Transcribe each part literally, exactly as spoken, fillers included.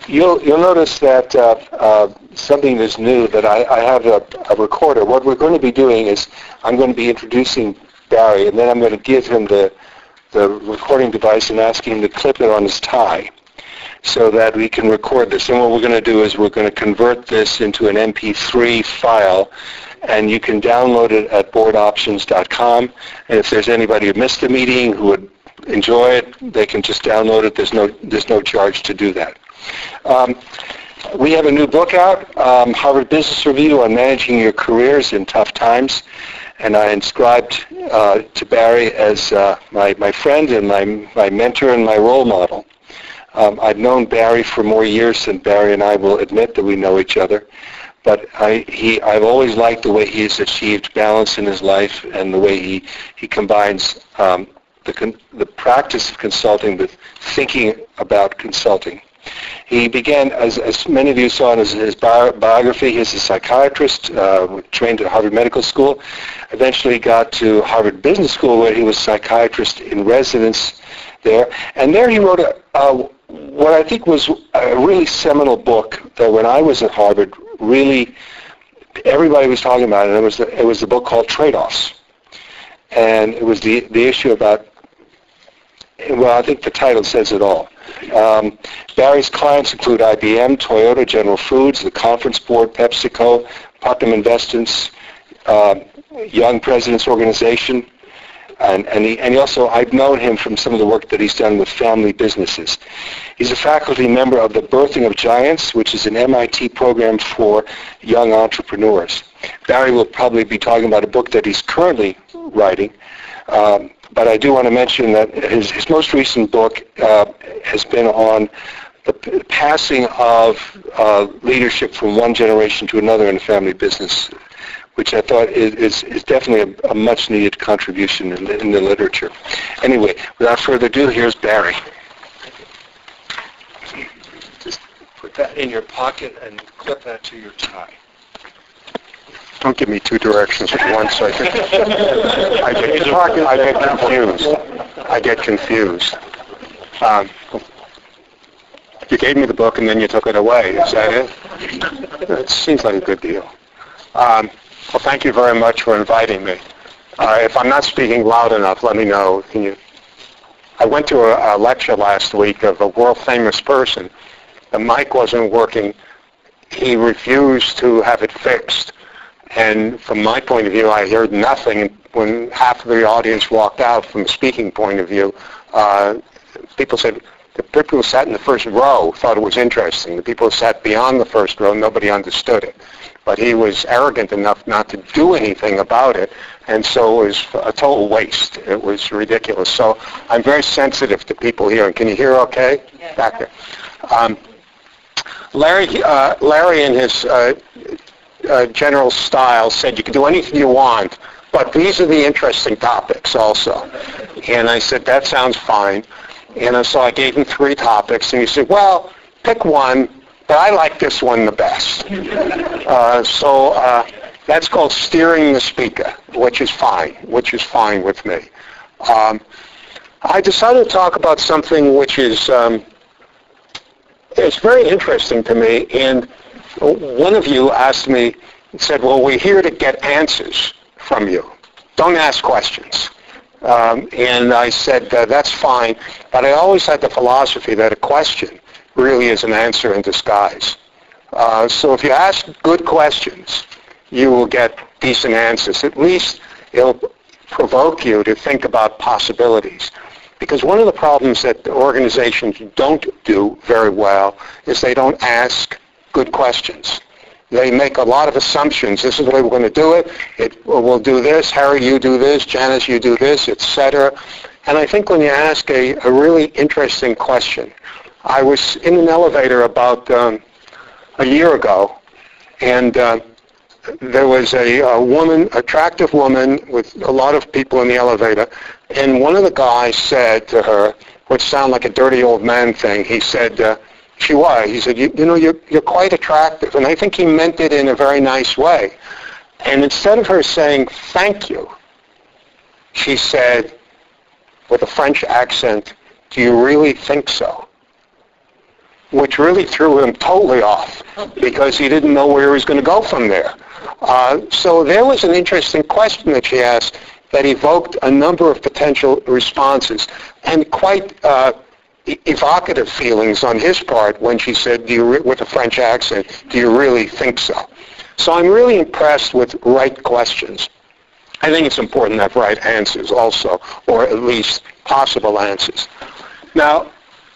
you'll you'll notice that uh, uh, something is new. That I, I have a, a recorder. What we're going to be doing is I'm going to be introducing Barry, and then I'm going to give him the the recording device and ask him to clip it on his tie, so that we can record this. And what we're going to do is we're going to convert this into an M P three file, and you can download it at board options dot com. And if there's anybody who missed the meeting who would enjoy it, they can just download it. There's no there's no charge to do that. Um, we have a new book out, um, Harvard Business Review on Managing Your Careers in Tough Times, and I inscribed uh, to Barry as uh, my, my friend and my, my mentor and my role model. Um, I've known Barry for more years than Barry and I will admit that we know each other, but I, he, I've always liked the way he has achieved balance in his life and the way he, he combines um, the, con- the practice of consulting with thinking about consulting. He began, as, as many of you saw in his, his bi- biography, he's a psychiatrist, uh, trained at Harvard Medical School, eventually got to Harvard Business School where he was psychiatrist in residence there. And there he wrote a, uh, what I think was a really seminal book that when I was at Harvard, really everybody was talking about it. It was the, it was the book called Trade-Offs. And it was the, the issue about, well, I think the title says it all. Um, Barry's clients include I B M, Toyota, General Foods, the Conference Board, PepsiCo, Putnam Investments, uh, Young Presidents Organization, and, and, he, and he also, I've known him from some of the work that he's done with family businesses. He's a faculty member of the Birthing of Giants, which is an M I T program for young entrepreneurs. Barry will probably be talking about a book that he's currently writing. Um, But I do want to mention that his, his most recent book uh, has been on the p- passing of uh, leadership from one generation to another in a family business, which I thought is, is, is definitely a, a much-needed contribution in the, in the literature. Anyway, without further ado, here's Barry. Just put that in your pocket and clip that to your tie. Don't give me two directions at once. I get, I get, I get confused. I get confused. Um, you gave me the book and then you took it away. Is that it? It seems like a good deal. Um, well, thank you very much for inviting me. Uh, if I'm not speaking loud enough, let me know. Can you? I went to a, a lecture last week of a world-famous person. The mic wasn't working. He refused to have it fixed. And from my point of view, I heard nothing. When half of the audience walked out from a speaking point of view, uh, people said, the people who sat in the first row thought it was interesting. The people who sat beyond the first row, nobody understood it. But he was arrogant enough not to do anything about it, and so it was a total waste. It was ridiculous. So I'm very sensitive to people here. And can you hear okay? Yeah. Back there. Um, Larry, uh, Larry and his... Uh, Uh, general style said you can do anything you want, but these are the interesting topics also. And I said, that sounds fine. And uh, so I gave him three topics, and he said, well, pick one, but I like this one the best. Uh, so uh, that's called steering the speaker, which is fine, which is fine with me. Um, I decided to talk about something which is um, it's very interesting to me, and one of you asked me, said, well, we're here to get answers from you. Don't ask questions. Um, and I said, uh, that's fine, but I always had the philosophy that a question really is an answer in disguise. Uh, so if you ask good questions, you will get decent answers. At least it'll provoke you to think about possibilities. Because one of the problems that the organizations don't do very well is they don't ask good questions. They make a lot of assumptions. This is the way we're going to do it. It we'll do this. Harry, you do this. Janice, you do this, et cetera. And I think when you ask a, a really interesting question, I was in an elevator about um, a year ago, and uh, there was a, a woman, attractive woman with a lot of people in the elevator, and one of the guys said to her, which sounded like a dirty old man thing, he said, uh, she was. He said, you, you know, you're, you're quite attractive. And I think he meant it in a very nice way. And instead of her saying, thank you, she said, with a French accent, do you really think so? which really threw him totally off because he didn't know where he was going to go from there. Uh, so there was an interesting question that she asked that evoked a number of potential responses and quite uh, evocative feelings on his part when she said, "Do you, re-, with a French accent, do you really think so?" So I'm really impressed with right questions. I think it's important to have right answers also, or at least possible answers. Now,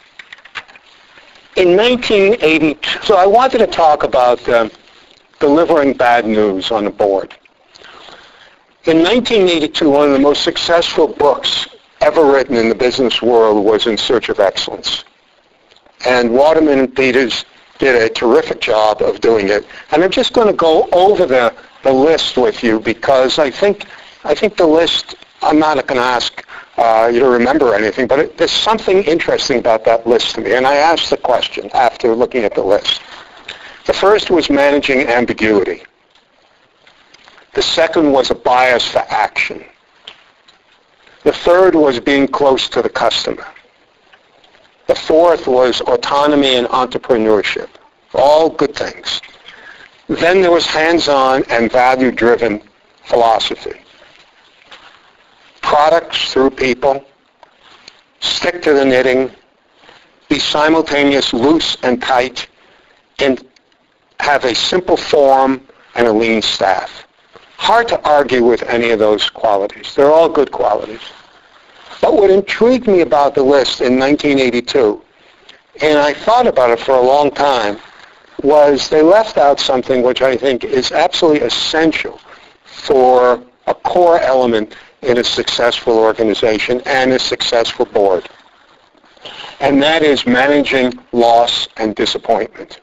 in nineteen eighty-two, so I wanted to talk about uh, delivering bad news on the board. In nineteen eighty-two, one of the most successful books ever written in the business world was In Search of Excellence. And Waterman and Peters did a terrific job of doing it. And I'm just going to go over the, the list with you because I think I think the list, I'm not going to ask uh, you to remember anything, but it, there's something interesting about that list to me. And I asked the question after looking at the list. The first was managing ambiguity. The second was a bias for action. The third was being close to the customer. The fourth was autonomy and entrepreneurship. All good things. Then there was hands-on and value-driven philosophy. Products through people. Stick to the knitting. Be simultaneous, loose and tight. And have a simple form and a lean staff. Hard to argue with any of those qualities. They're all good qualities. But what intrigued me about the list in nineteen eighty-two, and I thought about it for a long time, was they left out something which I think is absolutely essential for a core element in a successful organization and a successful board. And that is managing loss and disappointment.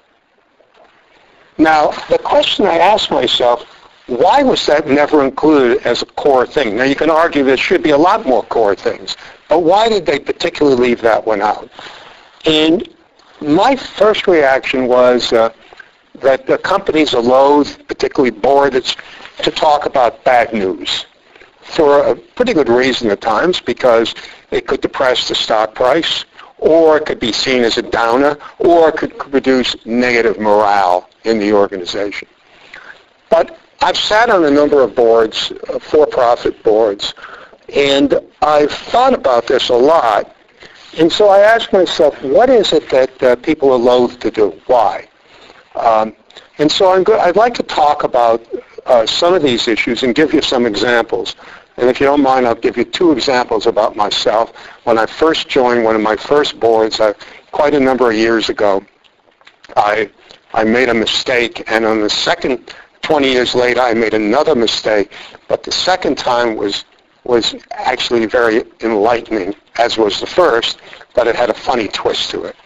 Now, the question I asked myself, why was that never included as a core thing? Now, you can argue there should be a lot more core things, but why did they particularly leave that one out? And my first reaction was uh, that the companies are loath, particularly boards, to talk about bad news for a pretty good reason at times, because it could depress the stock price, or it could be seen as a downer, or it could produce negative morale in the organization. But I've sat on a number of boards, uh, for-profit boards, and I've thought about this a lot. And so I asked myself, what is it that uh, people are loath to do? Why? Um, and so I'm go- I'd like to talk about uh, some of these issues and give you some examples. And if you don't mind, I'll give you two examples about myself. When I first joined one of my first boards, uh, quite a number of years ago, I I made a mistake, and on the second twenty years later, I made another mistake, but the second time was was actually very enlightening, as was the first, but it had a funny twist to it.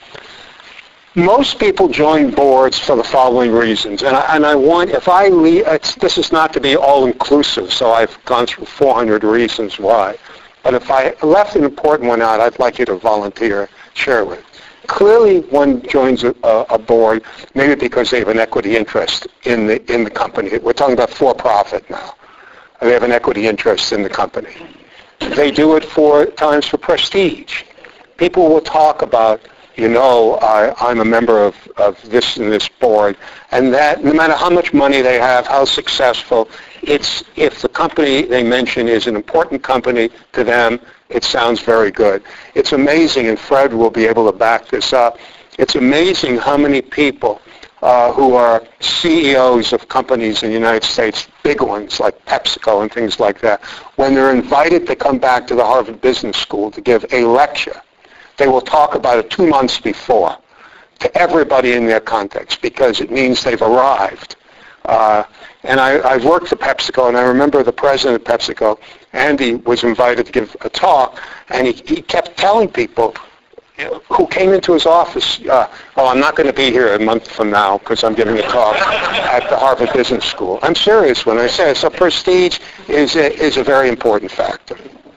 Most people join boards for the following reasons, and I, and I want, if I leave, it's, this is not to be all-inclusive, so I've gone through four hundred reasons why, but if I left an important one out, I'd like you to volunteer, share with. Clearly, one joins a, a board maybe because they have an equity interest in the in the company. We're talking about for-profit now. They have an equity interest in the company. They do it for times for prestige. People will talk about, you know, I, I'm a member of, of this and this board, and that no matter how much money they have, how successful, it's if the company they mention is an important company to them, it sounds very good. It's amazing, and Fred will be able to back this up. It's amazing how many people uh, who are C E Os of companies in the United States, big ones like PepsiCo and things like that, when they're invited to come back to the Harvard Business School to give a lecture, they will talk about it two months before to everybody in their context because it means they've arrived. Uh, and I, I've worked at PepsiCo, and I remember the president of PepsiCo, Andy, was invited to give a talk, and he, he kept telling people who came into his office, uh, oh, I'm not going to be here a month from now because I'm giving a talk at the Harvard Business School. I'm serious when I say it. So prestige is a, is a very important factor.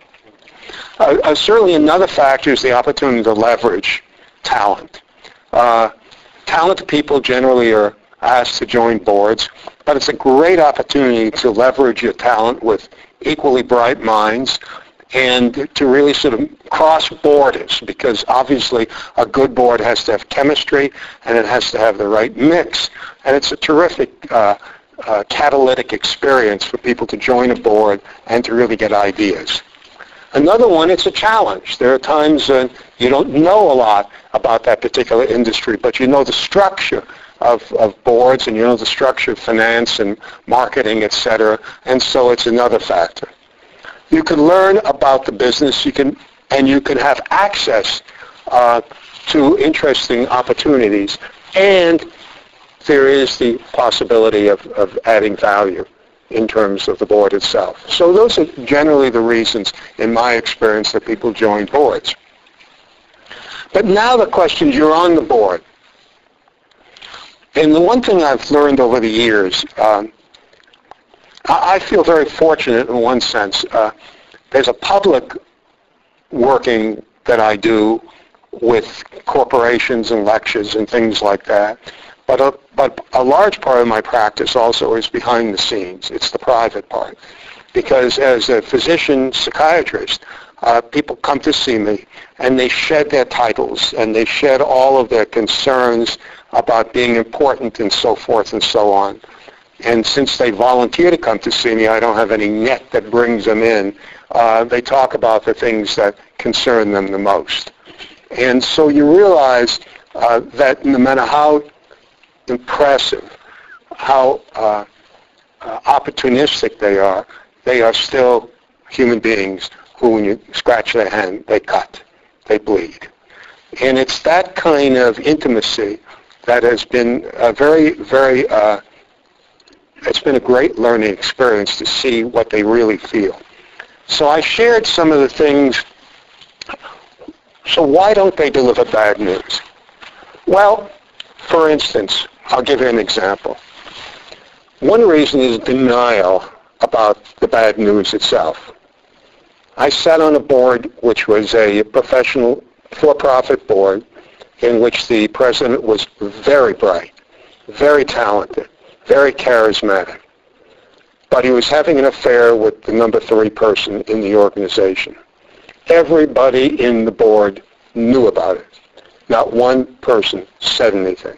Uh, uh, certainly another factor is the opportunity to leverage talent. Uh, talented people generally are asked to join boards, but it's a great opportunity to leverage your talent with equally bright minds and to really sort of cross borders, because obviously a good board has to have chemistry and it has to have the right mix, and it's a terrific uh, uh, catalytic experience for people to join a board and to really get ideas. Another one, it's a challenge. There are times when you don't know a lot about that particular industry, but you know the structure of, of boards, and you know the structure of finance and marketing, et cetera, and so it's another factor. You can learn about the business, you can, and you can have access uh, to interesting opportunities, and there is the possibility of, of adding value in terms of the board itself. So those are generally the reasons, in my experience, that people join boards. But now the question is, you're on the board. And the one thing I've learned over the years, um, I feel very fortunate in one sense. Uh, there's a public working that I do with corporations and lectures and things like that. But a, but a large part of my practice also is behind the scenes. It's the private part. Because as a physician psychiatrist, uh, people come to see me and they shed their titles and they shed all of their concerns about being important and so forth and so on. And since they volunteer to come to see me, I don't have any net that brings them in. Uh, they talk about the things that concern them the most. And so you realize uh, that no matter how impressive, how uh, uh, opportunistic they are, they are still human beings who, when you scratch their hand, they cut, they bleed. And it's that kind of intimacy that has been a very, very, uh, it's been a great learning experience to see what they really feel. So I shared some of the things. So why don't they deliver bad news? Well, for instance, I'll give you an example. One reason is denial about the bad news itself. I sat on a board which was a professional for-profit board in which the president was very bright, very talented, very charismatic. But he was having an affair with the number three person in the organization. Everybody in the board knew about it. Not one person said anything.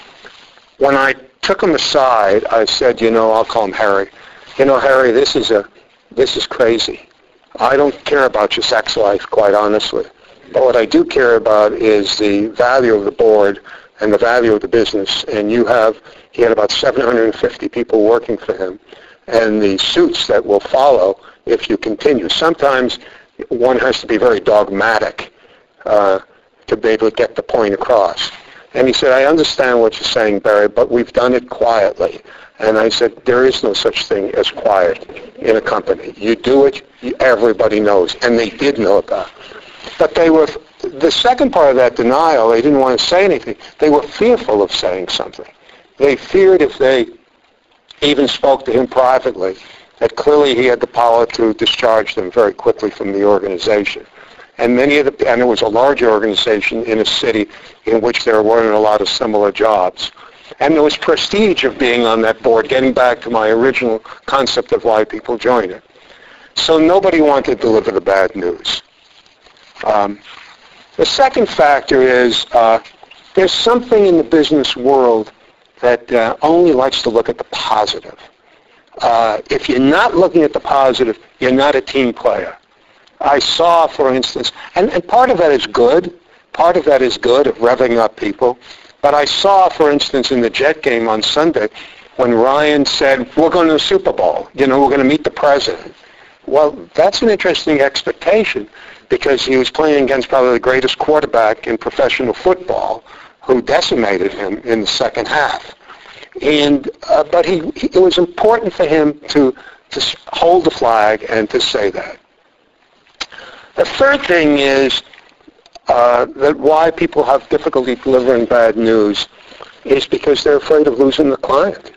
When I took him aside, I said, you know, I'll call him Harry. You know, Harry, this is a, this is crazy. I don't care about your sex life, quite honestly. But what I do care about is the value of the board and the value of the business. And you have, he had about seven hundred fifty people working for him, and the suits that will follow if you continue. Sometimes one has to be very dogmatic uh, to be able to get the point across. And he said, I understand what you're saying, Barry, but we've done it quietly. And I said, there is no such thing as quiet in a company. You do it, everybody knows. And they did know about it. But they were, the second part of that denial, they didn't want to say anything. They were fearful of saying something. They feared if they even spoke to him privately, that clearly he had the power to discharge them very quickly from the organization. And many of the, and it was a large organization in a city in which there weren't a lot of similar jobs. And there was prestige of being on that board, getting back to my original concept of why people join it. So nobody wanted to deliver the bad news. Um, the second factor is uh, there's something in the business world that uh, only likes to look at the positive. Uh, if you're not looking at the positive, you're not a team player. I saw, for instance, and, and part of that is good, part of that is good of revving up people, but I saw, for instance, in the Jet game on Sunday, when Ryan said, we're going to the Super Bowl, you know, we're going to meet the president. Well, that's an interesting expectation, because he was playing against probably the greatest quarterback in professional football, who decimated him in the second half. And uh, but he, he, it was important for him to, to hold the flag and to say that. The third thing is uh, that why people have difficulty delivering bad news is because they're afraid of losing the client.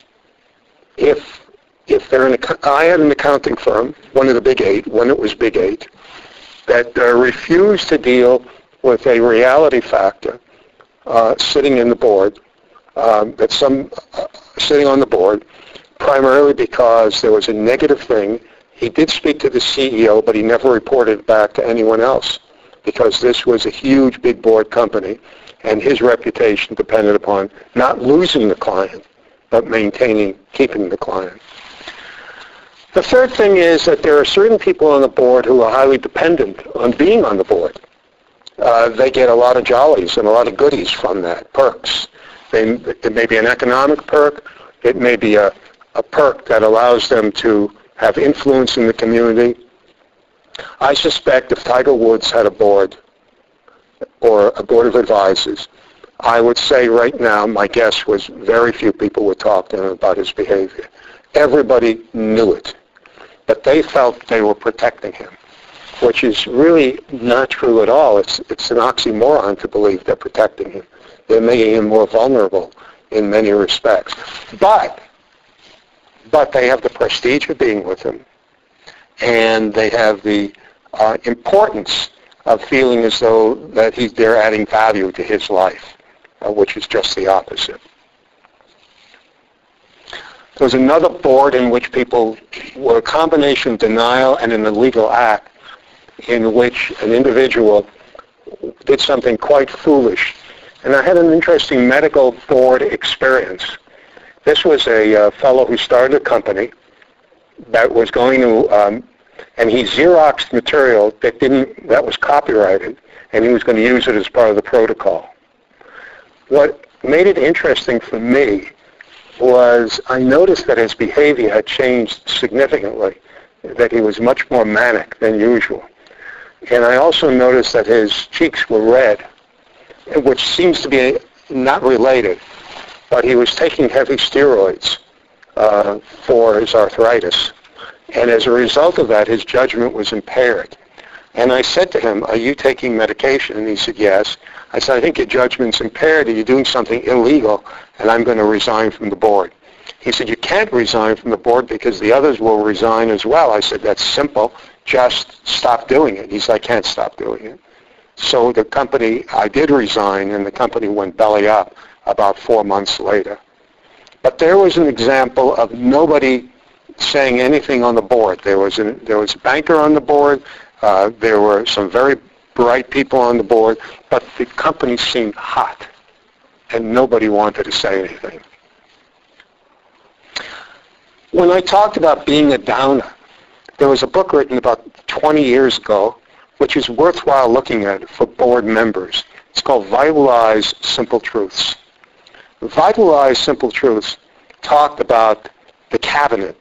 If if they're an, I had an accounting firm, one of the big eight, when it was big eight, that uh, refused to deal with a reality factor uh, sitting in the board, um, that some uh, sitting on the board, primarily because there was a negative thing He did speak to the C E O, but he never reported back to anyone else because this was a huge, big board company, and his reputation depended upon not losing the client, but maintaining, keeping the client. The third thing is that there are certain people on the board who are highly dependent on being on the board. Uh, they get a lot of jollies and a lot of goodies from that, perks. They, it may be an economic perk. It may be a, a perk that allows them to have influence in the community. I suspect if Tiger Woods had a board or a board of advisors, I would say right now, my guess was very few people would talk to him about his behavior. Everybody knew it, but they felt they were protecting him, which is really not true at all. It's, it's an oxymoron to believe they're protecting him. They're making him more vulnerable in many respects. But, but they have the prestige of being with him, and they have the uh, importance of feeling as though that he, they're adding value to his life, uh, which is just the opposite. There was another board in which people were a combination of denial and an illegal act in which an individual did something quite foolish. And I had an interesting medical board experience. This was a uh, fellow who started a company that was going to, um, and he Xeroxed material that didn't, that was copyrighted, and he was going to use it as part of the protocol. What made it interesting for me was I noticed that his behavior had changed significantly, that he was much more manic than usual. And I also noticed that his cheeks were red, which seems to be not related, but he was taking heavy steroids uh, for his arthritis. And as a result of that, his judgment was impaired. And I said to him, are you taking medication? And he said, yes. I said, I think your judgment's impaired and you're doing something illegal, and I'm going to resign from the board. He said, you can't resign from the board because the others will resign as well. I said, that's simple. Just stop doing it. He said, I can't stop doing it. So the company, I did resign, and the company went belly up about four months later. But there was an example of nobody saying anything on the board. There was, an, there was a banker on the board. Uh, there were some very bright people on the board, but the company seemed hot, and nobody wanted to say anything. When I talked about being a downer, there was a book written about twenty years ago, which is worthwhile looking at for board members. It's called Vitalize Simple Truths. Vitalize Simple Truths talked about the cabinet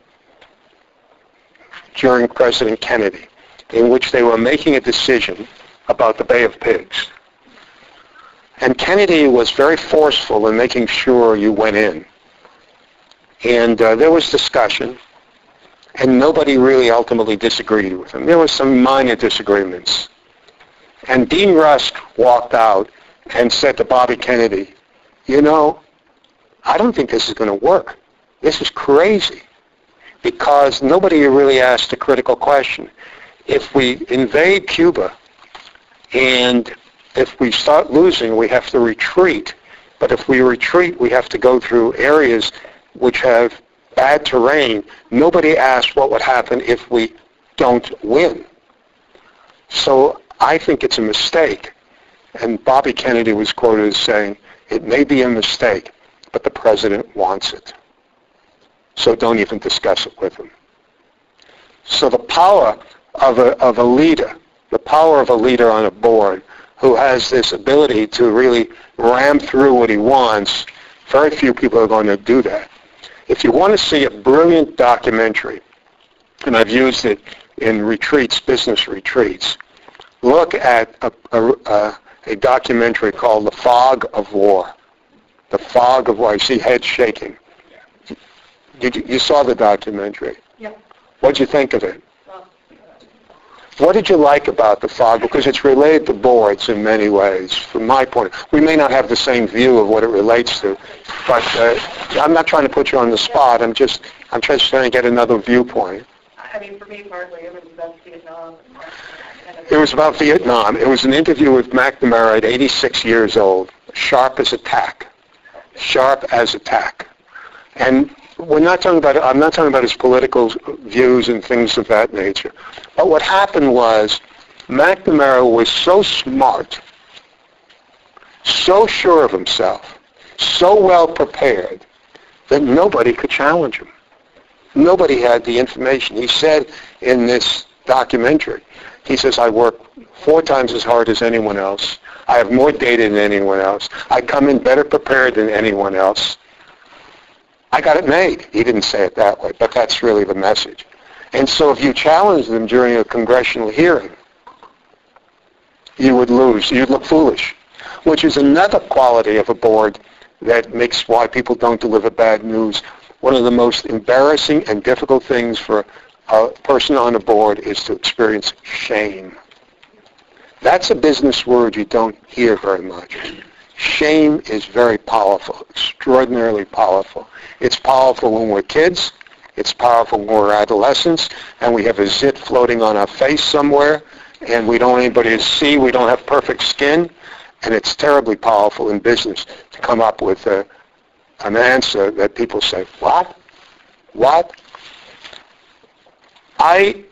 during President Kennedy, in which they were making a decision about the Bay of Pigs. And Kennedy was very forceful in making sure you went in. And uh, there was discussion, and nobody really ultimately disagreed with him. There were some minor disagreements. And Dean Rusk walked out and said to Bobby Kennedy, you know, I don't think this is going to work. This is crazy, because nobody really asked a critical question. If we invade Cuba and if we start losing, we have to retreat. But if we retreat, we have to go through areas which have bad terrain. Nobody asked what would happen if we don't win. So I think it's a mistake. And Bobby Kennedy was quoted as saying, it may be a mistake, but the president wants it. So don't even discuss it with him. So the power of a, of a leader, the power of a leader on a board who has this ability to really ram through what he wants, very few people are going to do that. If you want to see a brilliant documentary, and I've used it in retreats, business retreats, look at a, a, a documentary called The Fog of War. The Fog of War. I see heads shaking. You, you saw the documentary. Yeah. What did you think of it? What did you like about The Fog? Because it's related to boards in many ways, from my point of view. We may not have the same view of what it relates to, but uh, I'm not trying to put you on the spot. I'm just, I'm just trying to get another viewpoint. I mean, for me, partly, it was about Vietnam. It was about Vietnam. It was an interview with McNamara at eighty-six years old, sharp as a tack, sharp as a tack. And we're not talking about, I'm not talking about his political views and things of that nature. But what happened was McNamara was so smart, so sure of himself, so well prepared that nobody could challenge him. Nobody had the information. He said in this documentary, he says, I work four times as hard as anyone else. I have more data than anyone else. I come in better prepared than anyone else. I got it made. He didn't say it that way, but that's really the message. And so if you challenge them during a congressional hearing, you would lose. You'd look foolish, which is another quality of a board that makes why people don't deliver bad news. One of the most embarrassing and difficult things for a person on a board is to experience shame. That's a business word you don't hear very much. Shame is very powerful, extraordinarily powerful. It's powerful when we're kids. It's powerful when we're adolescents, and we have a zit floating on our face somewhere, and we don't want anybody to see. We don't have perfect skin, and it's terribly powerful in business to come up with a an answer that people say, what? What? I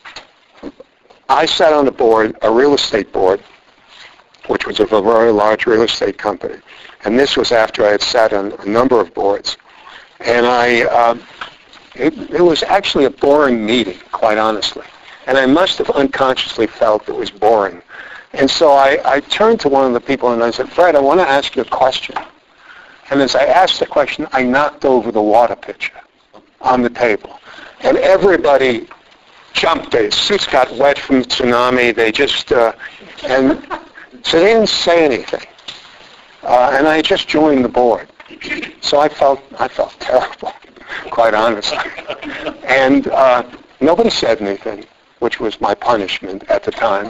I sat on the board, a real estate board, which was of a very large real estate company. And this was after I had sat on a number of boards. And I, um, it, it was actually a boring meeting, quite honestly. And I must have unconsciously felt it was boring. And so I, I turned to one of the people and I said, Fred, I want to ask you a question. And as I asked the question, I knocked over the water pitcher on the table. And everybody jumped. Their suits got wet from the tsunami. They just, uh, and so they didn't say anything. Uh, and I just joined the board. So I felt, I felt terrible, quite honestly. And uh, nobody said anything, which was my punishment at the time.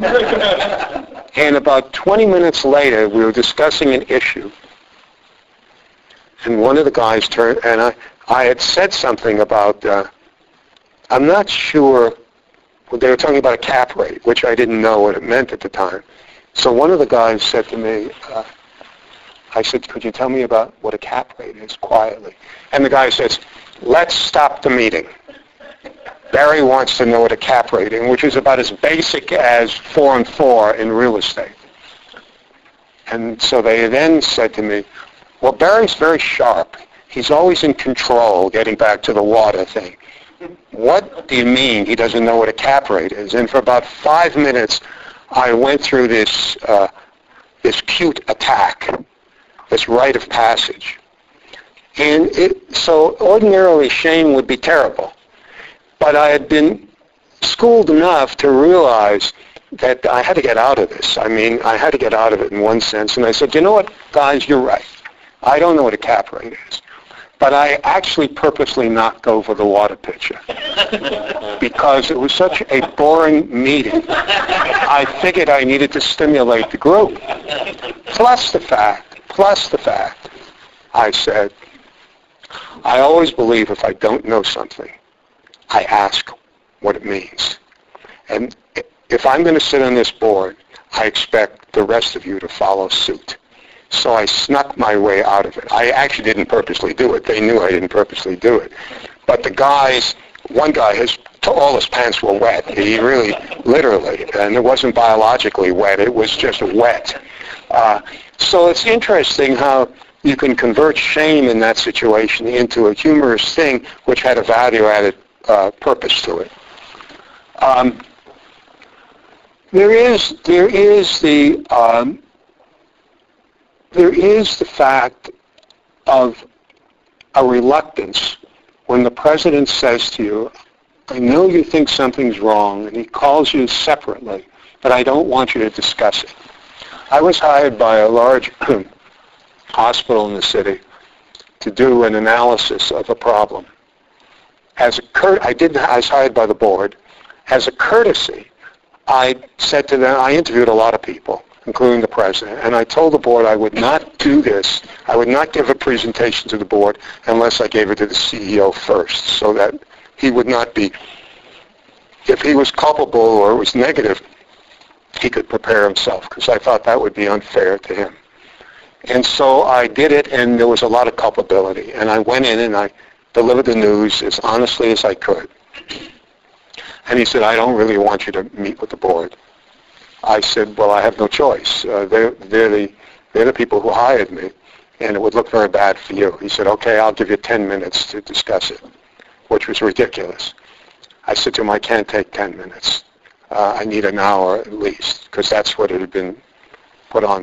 And about twenty minutes later, we were discussing an issue. And one of the guys turned, and I, I had said something about, uh, I'm not sure, well, they were talking about a cap rate, which I didn't know what it meant at the time. So one of the guys said to me, uh, I said, could you tell me about what a cap rate is, quietly? And the guy says, let's stop the meeting. Barry wants to know what a cap rate is, which is about as basic as four and four in real estate. And so they then said to me, well, Barry's very sharp. He's always in control, getting back to the water thing. What do you mean he doesn't know what a cap rate is? And for about five minutes, I went through this uh, this cute attack, this rite of passage. And it, so ordinarily, shame would be terrible. But I had been schooled enough to realize that I had to get out of this. I mean, I had to get out of it in one sense. And I said, you know what, guys, you're right. I don't know what a cap rate is. But I actually purposely knocked over the water pitcher because it was such a boring meeting. I figured I needed to stimulate the group. Plus the fact, plus the fact, I said, I always believe if I don't know something, I ask what it means. And if I'm going to sit on this board, I expect the rest of you to follow suit. So I snuck my way out of it. I actually didn't purposely do it. They knew I didn't purposely do it. But the guys, one guy, his, all his pants were wet. He really, literally, and it wasn't biologically wet. It was just wet. Uh, so it's interesting how you can convert shame in that situation into a humorous thing which had a value-added uh, purpose to it. Um, there is, there is the... Um, There is the fact of a reluctance when the president says to you, I know you think something's wrong, and he calls you separately, but I don't want you to discuss it. I was hired by a large hospital in the city to do an analysis of a problem. As a cur- I did. I was hired by the board. As a courtesy, I said to them, I interviewed a lot of people, including the president, and I told the board I would not do this. I would not give a presentation to the board unless I gave it to the C E O first, so that he would not be, if he was culpable or it was negative, he could prepare himself, because I thought that would be unfair to him. And so I did it, and there was a lot of culpability. And I went in and I delivered the news as honestly as I could. And he said, I don't really want you to meet with the board. I said, well, I have no choice. Uh, they're, they're, the, they're the people who hired me, and it would look very bad for you. He said, okay, I'll give you ten minutes to discuss it, which was ridiculous. I said to him, I can't take ten minutes. Uh, I need an hour at least, because that's what it had been put on.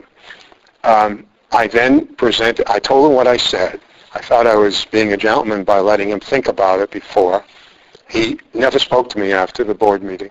Um, I then presented, I told him what I said. I thought I was being a gentleman by letting him think about it before. He never spoke to me after the board meeting.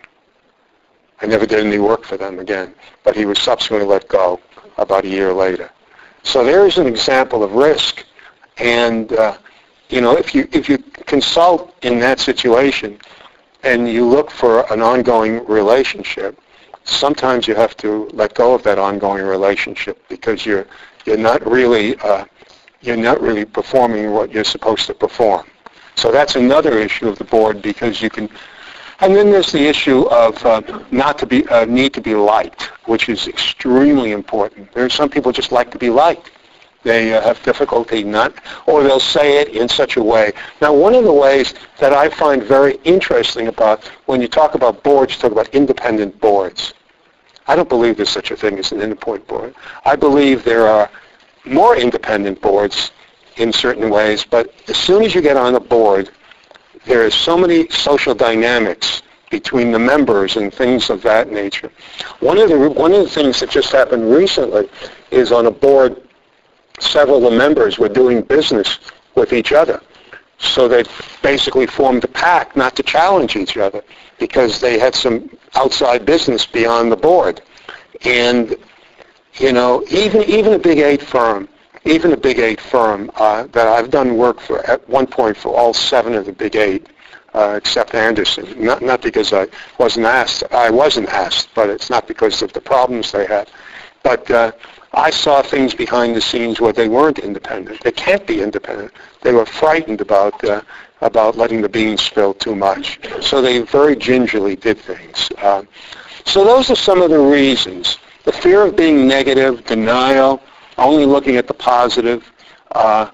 I never did any work for them again, but he was subsequently let go about a year later. So there is an example of risk, and uh, you know, if you if you consult in that situation and you look for an ongoing relationship, sometimes you have to let go of that ongoing relationship because you're you're not really uh, you're not really performing what you're supposed to perform. So that's another issue of the board, because you can. And then there's the issue of uh, not to be uh, need to be liked, which is extremely important. There are some people just like to be liked. They uh, have difficulty not, or they'll say it in such a way. Now, one of the ways that I find very interesting about when you talk about boards, you talk about independent boards. I don't believe there's such a thing as an independent board. I believe there are more independent boards in certain ways, but as soon as you get on a board, there is so many social dynamics between the members and things of that nature. One of the one of the things that just happened recently is on a board, several of the members were doing business with each other. So they basically formed a pact not to challenge each other because they had some outside business beyond the board. And, you know, even even a big eight firm, even a big eight firm uh, that I've done work for at one point for all seven of the big eight, uh, except Anderson. Not not because I wasn't asked. I wasn't asked, but it's not because of the problems they had. But uh, I saw things behind the scenes where they weren't independent. They can't be independent. They were frightened about uh, about letting the beans spill too much. So they very gingerly did things. Uh, so those are some of the reasons. The fear of being negative, denial, only looking at the positive, uh,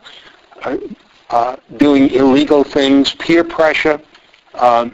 uh, doing illegal things, peer pressure, um,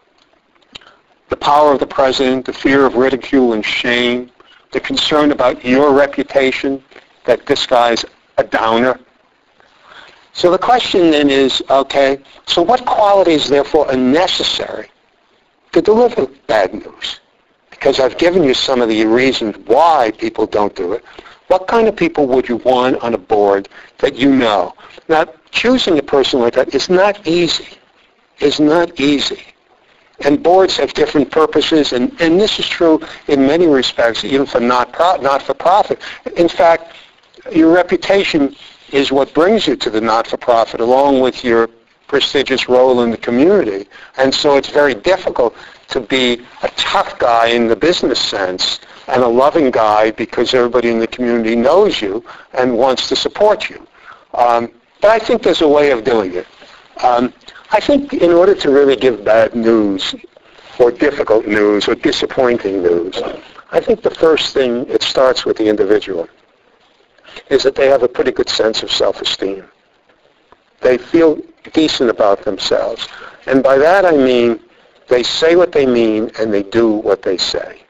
the power of the president, the fear of ridicule and shame, the concern about your reputation, that this guy's a downer. So the question then is, okay, so what qualities, therefore, are necessary to deliver bad news? Because I've given you some of the reasons why people don't do it. What kind of people would you want on a board that you know? Now, choosing a person like that is not easy. It's not easy. And boards have different purposes, and, and this is true in many respects, even for not pro, not-for-profit. In fact, your reputation is what brings you to the not-for-profit, along with your prestigious role in the community. And so it's very difficult to be a tough guy in the business sense and a loving guy because everybody in the community knows you and wants to support you. Um, but I think there's a way of doing it. Um, I think in order to really give bad news or difficult news or disappointing news, I think the first thing, it starts with the individual, is that they have a pretty good sense of self-esteem. They feel decent about themselves. And by that I mean they say what they mean and they do what they say.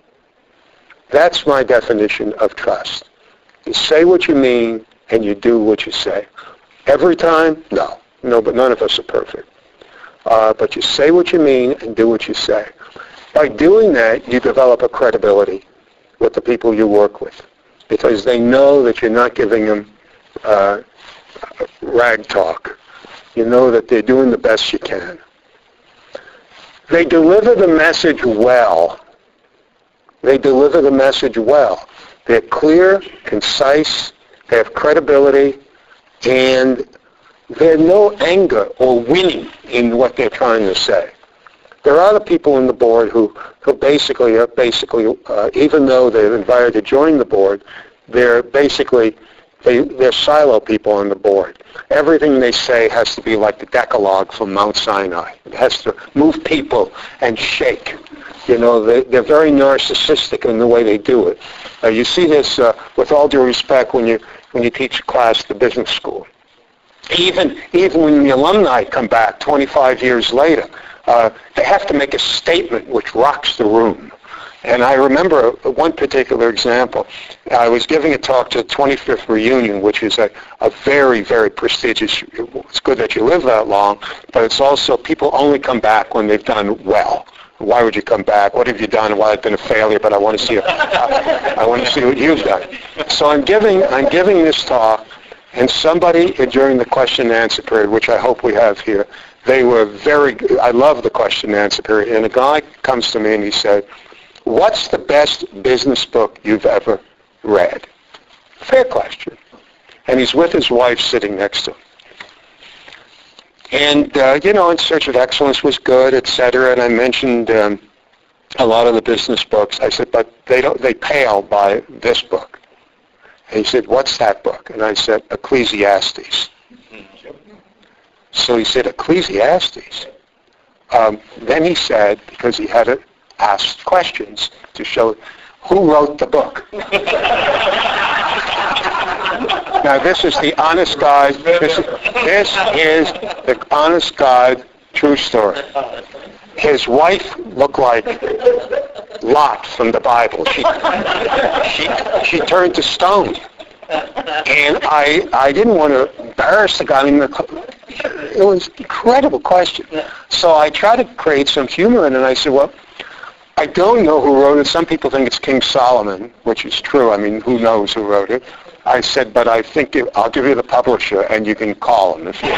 That's my definition of trust. You say what you mean and you do what you say. Every time? No. No, but none of us are perfect. Uh, but you say what you mean and do what you say. By doing that, you develop a credibility with the people you work with because they know that you're not giving them uh, rag talk. You know that they're doing the best you can. They deliver the message well. They deliver the message well. They're clear, concise, they have credibility, and there's no anger or winning in what they're trying to say. There are other people in the board who, who basically are basically, uh, even though they're invited to join the board, they're basically, they, they're silo people on the board. Everything they say has to be like the Decalogue from Mount Sinai. It has to move people and shake. You know, they, they're very narcissistic in the way they do it. Uh, you see this, uh, with all due respect, when you when you teach a class at the business school. Even even when the alumni come back twenty-five years later, uh, they have to make a statement which rocks the room. And I remember one particular example. I was giving a talk to the twenty-fifth reunion, which is a, a very, very prestigious. It's good that you live that long, but it's also people only come back when they've done well. Why would you come back? What have you done? Well, I've been a failure, but I want to see. A, I want to see what you've done. So I'm giving I'm giving this talk. And somebody during the question and answer period, which I hope we have here, they were very, I love the question and answer period. And a guy comes to me and he said, what's the best business book you've ever read? Fair question. And he's with his wife sitting next to him. And, uh, you know, In Search of Excellence was good, et cetera. And I mentioned um, a lot of the business books. I said, but they don't, they pale by this book. And he said, what's that book? And I said, Ecclesiastes. So he said, Ecclesiastes. Um, then he said, because he had to ask questions to show who wrote the book. Now this is the honest guide. This is, this is the honest guide, true story. His wife looked like Lot from the Bible. She, she, she turned to stone. And I I didn't want to embarrass the guy. I mean, it was an incredible question. So I tried to create some humor in it, and I said, well, I don't know who wrote it. Some people think it's King Solomon, which is true. I mean, who knows who wrote it? I said, but I think it, I'll give you the publisher, and you can call him if you want.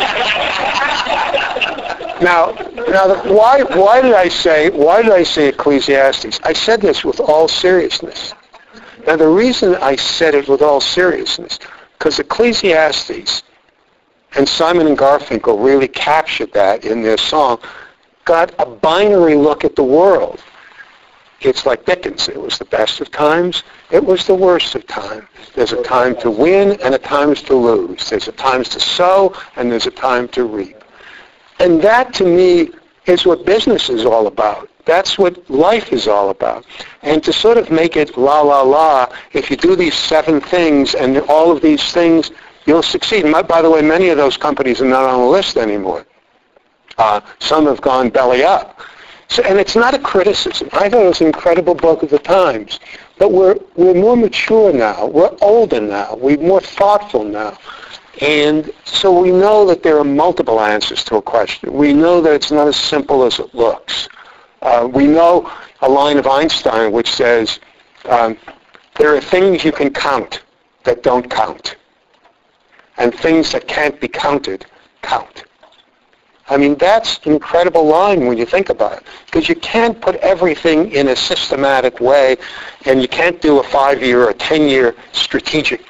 Now, now, the, why why did I say why did I say Ecclesiastes? I said this with all seriousness. Now, the reason I said it with all seriousness, because Ecclesiastes and Simon and Garfunkel really captured that in their song, got a binary look at the world. It's like Dickens. It was the best of times. It was the worst of times. There's a time to win and a time to lose. There's a time to sow and there's a time to reap. And that, to me, is what business is all about. That's what life is all about. And to sort of make it la, la, la, if you do these seven things and all of these things, you'll succeed. And by the way, many of those companies are not on the list anymore. Uh, some have gone belly up. So, and it's not a criticism. I thought it was an incredible book of the times. But we're we're more mature now. We're older now. We're more thoughtful now. And so we know that there are multiple answers to a question. We know that it's not as simple as it looks. Uh, we know a line of Einstein which says, um, there are things you can count that don't count. And things that can't be counted, count. I mean, that's an incredible line when you think about it. Because you can't put everything in a systematic way, and you can't do a five-year or a ten-year strategic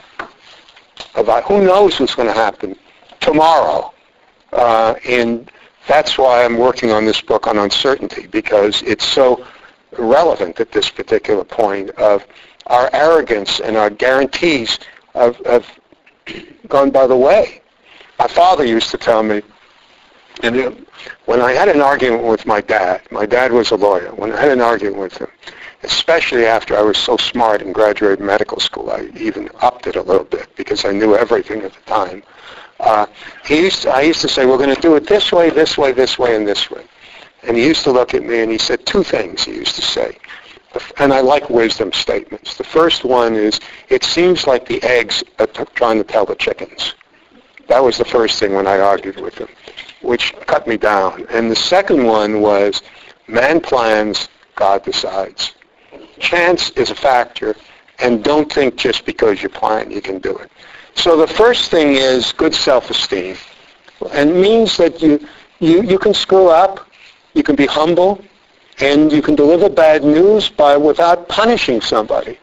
about who knows what's going to happen tomorrow. Uh, and that's why I'm working on this book on uncertainty, because it's so relevant at this particular point of our arrogance and our guarantees have, have gone by the way. My father used to tell me, and it, when I had an argument with my dad, my dad was a lawyer, when I had an argument with him, especially after I was so smart and graduated medical school, I even upped it a little bit because I knew everything at the time. Uh, he used to, I used to say, we're going to do it this way, this way, this way, and this way. And he used to look at me and he said two things he used to say. And I like wisdom statements. The first one is, it seems like the eggs are t- trying to tell the chickens. That was the first thing when I argued with him, which cut me down. And the second one was, man plans, God decides. Chance is a factor, and don't think just because you plan you can do it. So the first thing is good self-esteem. And it means that you, you, you can screw up, you can be humble, and you can deliver bad news by without punishing somebody.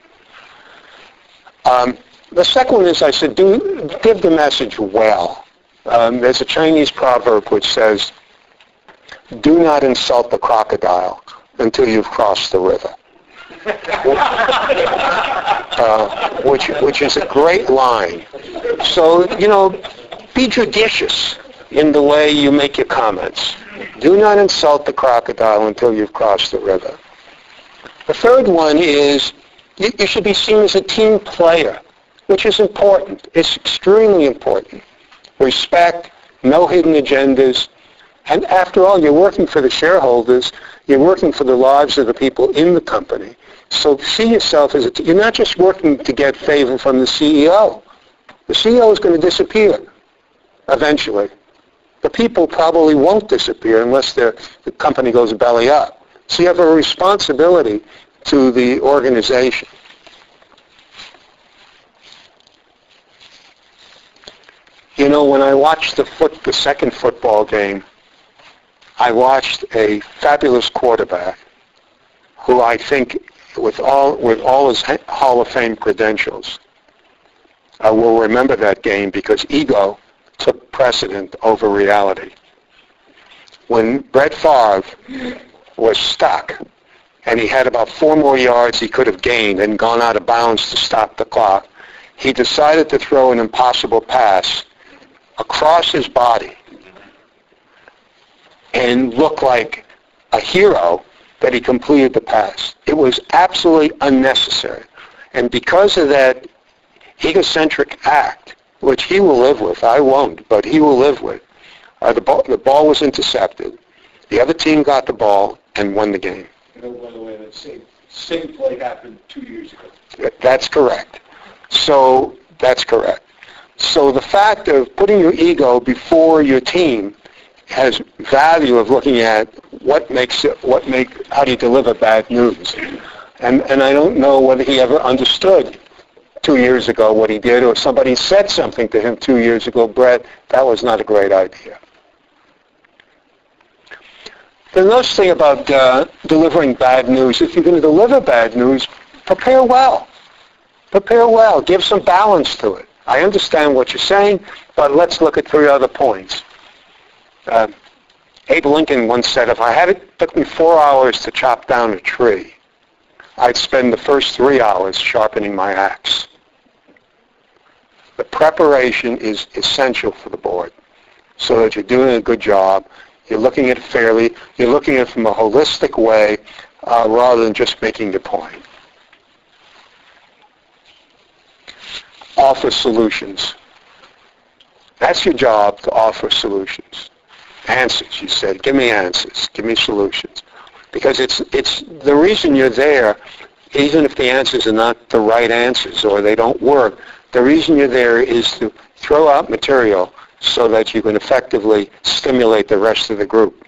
Um, the second one is, I said, do give the message well. Um, there's a Chinese proverb which says, do not insult the crocodile until you've crossed the river. uh, which which is a great line. So, you know, be judicious in the way you make your comments. Do not insult the crocodile until you've crossed the river. The third one is you, you should be seen as a team player, which is important. It's extremely important. respect, no hidden agendas. And after all, you're working for the shareholders. You're working for the lives of the people in the company. So see yourself as a t- you're not just working to get favor from the C E O. The C E O is going to disappear eventually. The people probably won't disappear unless the company goes belly up. So you have a responsibility to the organization. You know, when I watched the foot, the second football game, I watched a fabulous quarterback who I think, with all with all his Hall of Fame credentials, uh, will remember that game because ego took precedent over reality. When Brett Favre was stuck and he had about four more yards he could have gained and gone out of bounds to stop the clock, he decided to throw an impossible pass across his body and look like a hero that he completed the pass. It was absolutely unnecessary. And because of that egocentric act, which he will live with, I won't, but he will live with, uh, the, ball, the ball was intercepted. The other team got the ball and won the game. You know, by the way, that same, same play happened two years ago. That's correct. So that's correct. So the fact of putting your ego before your team has value of looking at what makes it, what make, how do you deliver bad news. And, and I don't know whether he ever understood two years ago what he did, or somebody said something to him two years ago, Brett, that was not a great idea. The nice thing about uh, delivering bad news, if you're going to deliver bad news, prepare well. Prepare well. Give some balance to it. I understand what you're saying, but let's look at three other points. Uh, Abe Lincoln once said, if I had it took me four hours to chop down a tree, I'd spend the first three hours sharpening my axe. The preparation is essential for the board so that you're doing a good job. You're looking at it fairly. You're looking at it from a holistic way uh, rather than just making the point. Offer solutions. That's your job, to offer solutions. Answers, you said. Give me answers. Give me solutions. Because it's it's the reason you're there, even if the answers are not the right answers or they don't work, the reason you're there is to throw out material so that you can effectively stimulate the rest of the group.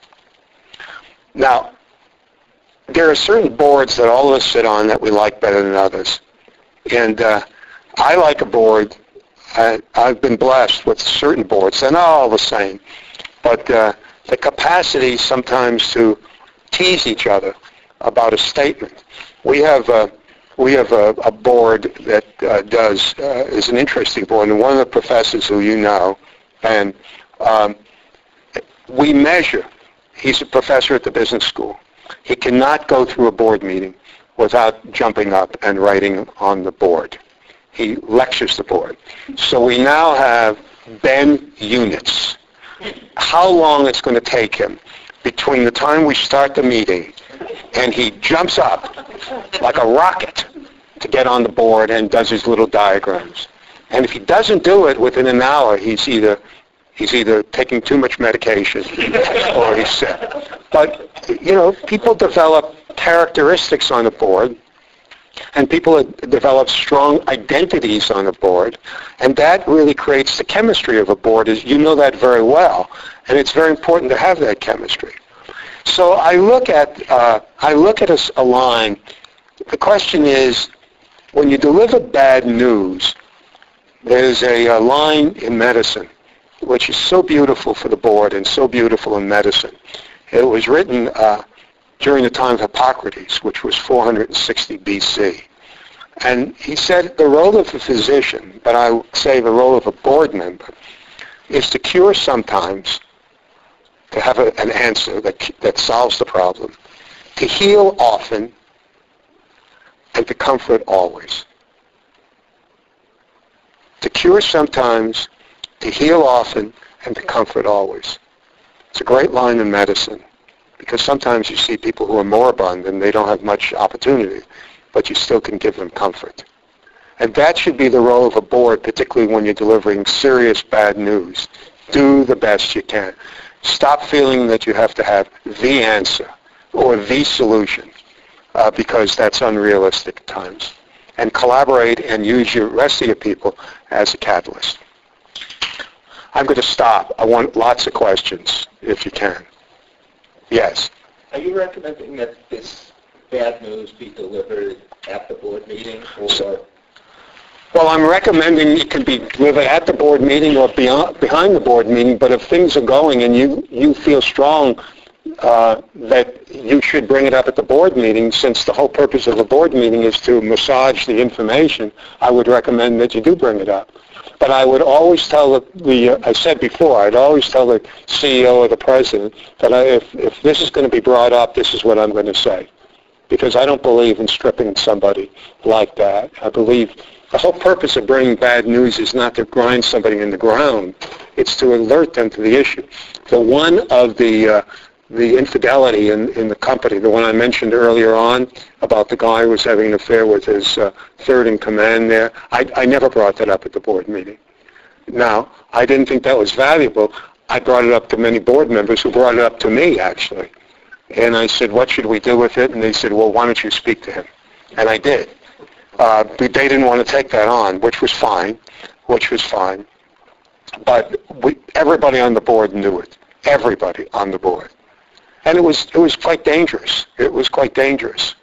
Now, there are certain boards that all of us sit on that we like better than others. And uh, I like a board. I, I've been blessed with certain boards. They're not all the same. But uh, the capacity sometimes to tease each other about a statement. We have a, we have a, a board that uh, does, uh, is an interesting board, and one of the professors who you know, and um, we measure, he's a professor at the business school. He cannot go through a board meeting without jumping up and writing on the board. He lectures the board. So we now have Ben units. How long it's going to take him between the time we start the meeting and he jumps up like a rocket to get on the board and does his little diagrams. And if he doesn't do it within an hour, he's either he's either taking too much medication or he's sick. But, you know, people develop characteristics on the board, and people develop strong identities on a board, and that really creates the chemistry of a board. As you know that very well, and it's very important to have that chemistry. So I look at uh, I look at a, a line. The question is, when you deliver bad news, there's a, a line in medicine which is so beautiful for the board and so beautiful in medicine. It was written uh, during the time of Hippocrates, which was four hundred sixty B C. And he said the role of a physician, but I would say the role of a board member, is to cure sometimes, to have a, an answer that, that solves the problem, to heal often, and to comfort always. To cure sometimes, to heal often, and to comfort always. It's a great line in medicine, because sometimes you see people who are moribund and they don't have much opportunity, but you still can give them comfort. And that should be the role of a board, particularly when you're delivering serious bad news. Do the best you can. Stop feeling that you have to have the answer or the solution, uh, because that's unrealistic at times. And collaborate and use your rest of your people as a catalyst. I'm going to stop. I want lots of questions, if you can. Yes? Are you recommending that this bad news be delivered at the board meeting, or? So, well, I'm recommending it can be delivered at the board meeting or beyond, behind the board meeting, but if things are going and you, you feel strong uh, that you should bring it up at the board meeting, since the whole purpose of a board meeting is to massage the information, I would recommend that you do bring it up. But I would always tell the, the uh, I said before, I'd always tell the C E O or the president that I, if, if this is going to be brought up, this is what I'm going to say. Because I don't believe in stripping somebody like that. I believe the whole purpose of bringing bad news is not to grind somebody in the ground. It's to alert them to the issue. The one of the uh, the infidelity in, in the company, the one I mentioned earlier on about the guy who was having an affair with his uh, third in command there, I, I never brought that up at the board meeting. Now, I didn't think that was valuable. I brought it up to many board members who brought it up to me, actually. And I said, what should we do with it? And they said, well, why don't you speak to him? And I did. Uh, but they didn't want to take that on, which was fine, which was fine. But we, everybody on the board knew it. Everybody on the board. And it was it was quite dangerous. It was quite dangerous.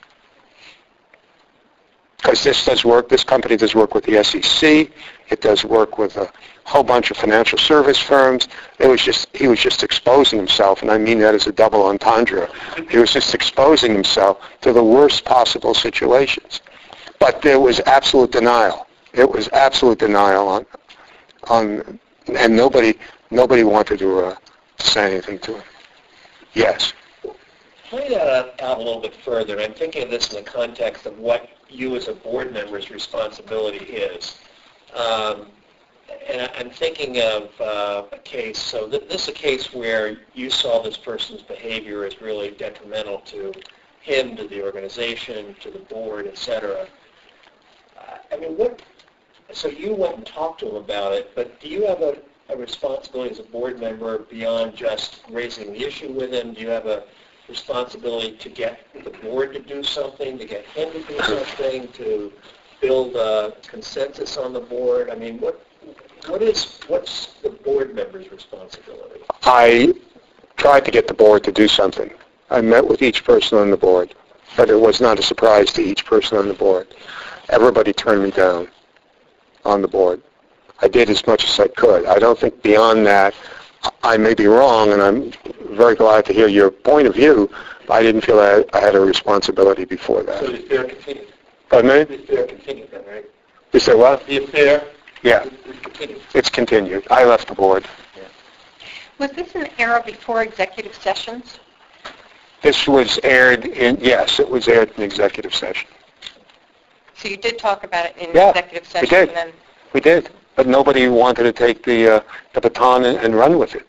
Because this does work, this company does work with the S E C. It does work with a whole bunch of financial service firms. It was just, he was just exposing himself, and I mean that as a double entendre. He was just exposing himself to the worst possible situations. But there was absolute denial. It was absolute denial on, on, and nobody, nobody wanted to uh, say anything to him. Yes. Play that out a little bit further. I'm thinking of this in the context of what you as a board member's responsibility is. Um, and I'm thinking of uh, a case, so th- this is a case where you saw this person's behavior as really detrimental to him, to the organization, to the board, et cetera. Uh, I mean, what, so you went and talked to him about it, but do you have a, a responsibility as a board member beyond just raising the issue with him? Do you have a responsibility to get the board to do something, to get him to do something, to build a consensus on the board? I mean, what what is what's the board member's responsibility? I tried to get the board to do something. I met with each person on the board, but it was not a surprise to each person on the board. Everybody turned me down on the board. I did as much as I could. I don't think beyond that, I may be wrong, and I'm very glad to hear your point of view, but I didn't feel I, I had a responsibility before that. So the affair continued. Pardon me? The affair continued then, right? You say what? The affair Yeah, continued. it's continued. I left the board. Was this an era before executive sessions? This was aired in, yes, it was aired in executive session. So you did talk about it in Yeah, executive we session, did. and then We did, but nobody wanted to take the, uh, the baton and, and run with it.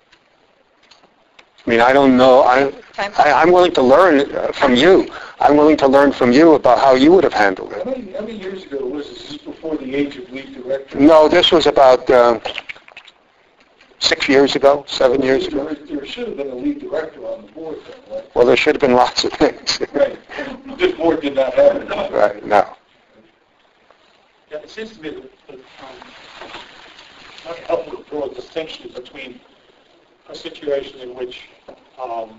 I mean, I don't know. I, I, I'm willing to learn uh, from you. I'm willing to learn from you about how you would have handled How it. many, how many years ago was this? Is this before the age of lead director? No, this was about uh, six years ago, seven years ago. There, there should have been a lead director on the board then, right? Well, there should have been lots of things. Right. This board did not have it. Right, no. Yeah, it seems to me that, that um, might help to draw a distinction between a situation in which um,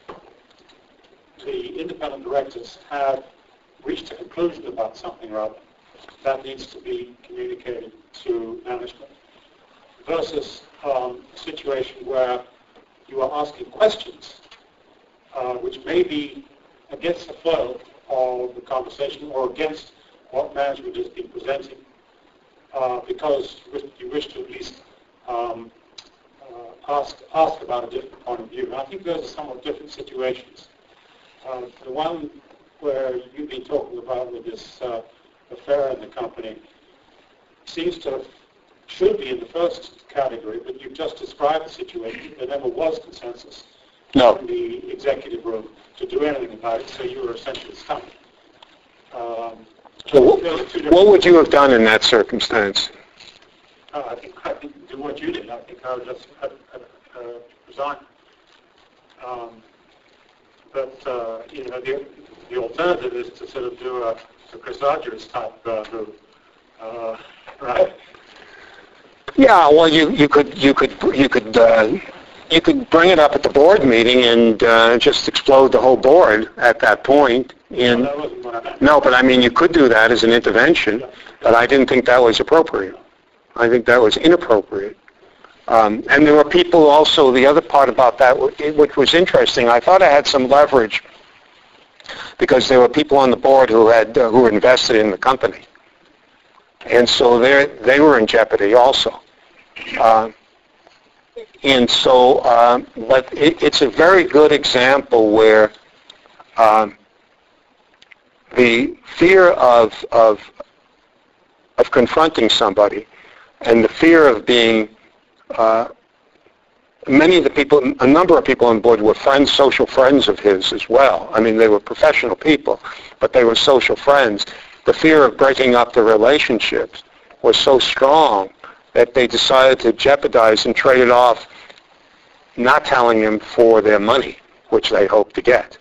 the independent directors have reached a conclusion about something or other that needs to be communicated to management, versus um, a situation where you are asking questions uh, which may be against the flow of the conversation or against what management has been presenting, uh, because you wish to at least um, uh, ask ask about a different point of view. And I think those are somewhat different situations. Uh, the one where you've been talking about with this uh, affair in the company seems to have, should be in the first category, but you've just described the situation. There never was consensus No. in the executive room to do anything about it, so you were essentially stumped. Um, So what, what would you have done in that circumstance? Uh, I think I think do what you did. I think I would just uh, uh, resign. Um, but uh, you know, the the alternative is to sort of do a, a Chris Rogers type uh, move, uh, right? Yeah, well, you you could you could you could uh, you could bring it up at the board meeting and uh, just explode the whole board at that point. In, Well, that wasn't what I meant. no, but I mean, you could do that as an intervention, but I didn't think that was appropriate. I think that was inappropriate. Um, and there were people also, the other part about that, which was interesting, I thought I had some leverage because there were people on the board who had uh, who were invested in the company. And so they they were in jeopardy also. Uh, and so, uh, but it, it's a very good example where um, the fear of, of of confronting somebody and the fear of being, uh, many of the people, a number of people on board were friends, social friends of his as well. I mean, they were professional people, but they were social friends. The fear of breaking up the relationships was so strong that they decided to jeopardize and trade it off, not telling him for their money, which they hoped to get.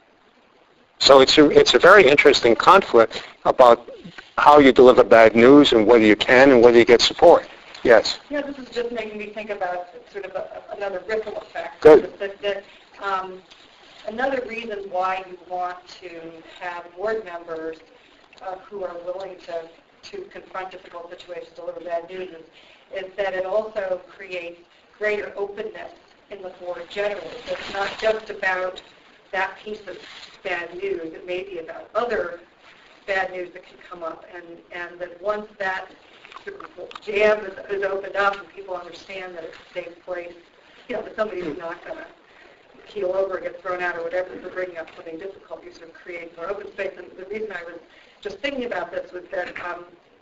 So it's a, it's a very interesting conflict about how you deliver bad news and whether you can and whether you get support. Yes? Yeah, this is just making me think about sort of a, another ripple effect. Good. That, that, um, another reason why you want to have board members uh, who are willing to, to confront difficult situations, deliver bad news, is, is that it also creates greater openness in the board generally. So it's not just about that piece of bad news. It may be about other bad news that can come up, and, and that once that sort of jam is, is opened up and people understand that it's a safe place, you know, that somebody who's not going to keel over or get thrown out or whatever for bringing up something difficult, you sort of create more open space. And the reason I was just thinking about this was that um,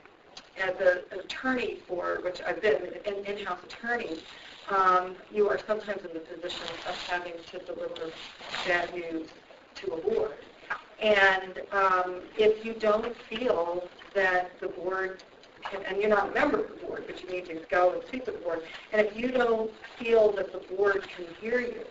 as a, an attorney for, which I've been an in-house attorney, um, you are sometimes in the position of having to deliver bad news to a board. And um, if you don't feel that the board can, and you're not a member of the board, but you need to go and speak to the board, and if you don't feel that the board can hear you,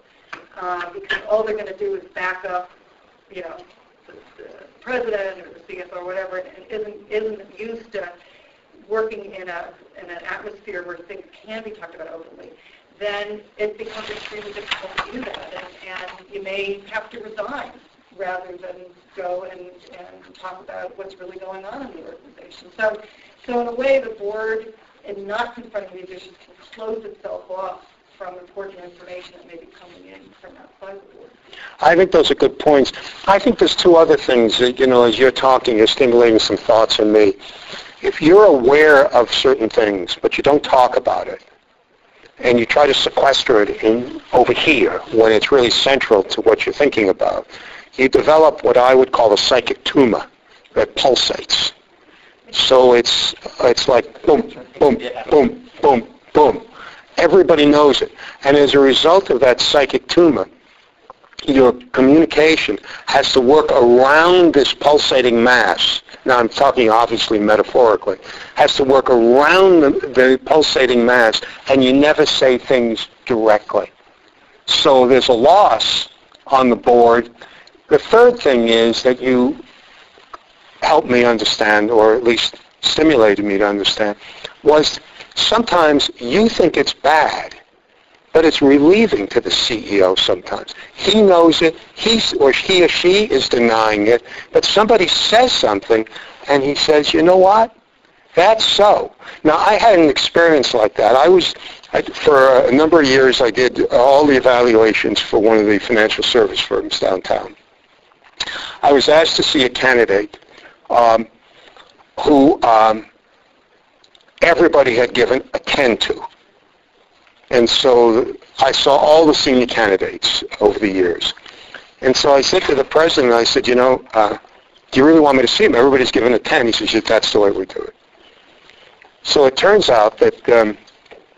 uh, because all they're going to do is back up, you know, the, the president or the C F O or whatever, and isn't isn't used to working in a in an atmosphere where things can be talked about openly, then it becomes extremely difficult to do that, and, and you may have to resign rather than go and, and talk about what's really going on in the organization. So, so in a way, the board, in not confronting these issues, can close itself off from important information that may be coming in from outside the board. I think those are good points. I think there's two other things that, you know, as you're talking, you're stimulating some thoughts in me. If you're aware of certain things, but you don't talk about it, and you try to sequester it in over here when it's really central to what you're thinking about, you develop what I would call a psychic tumor that pulsates. So it's it's like boom, boom, boom, boom, boom. Everybody knows it. And as a result of that psychic tumor, your communication has to work around this pulsating mass. Now I'm talking obviously metaphorically. Has to work around the, the pulsating mass, and you never say things directly. So there's a loss on the board. The third thing is that you helped me understand, or at least stimulated me to understand, was sometimes you think it's bad, but it's relieving to the C E O sometimes. He knows it, he or he or she is denying it, but somebody says something, and he says, you know what? That's so. Now, I had an experience like that. I was, I, for a number of years, I did all the evaluations for one of the financial service firms downtown. I was asked to see a candidate um, who um, everybody had given a ten to. And so I saw all the senior candidates over the years. And so I said to the president, I said, you know, uh, do you really want me to see him? Everybody's given a ten. He says, yeah, that's the way we do it. So it turns out that um,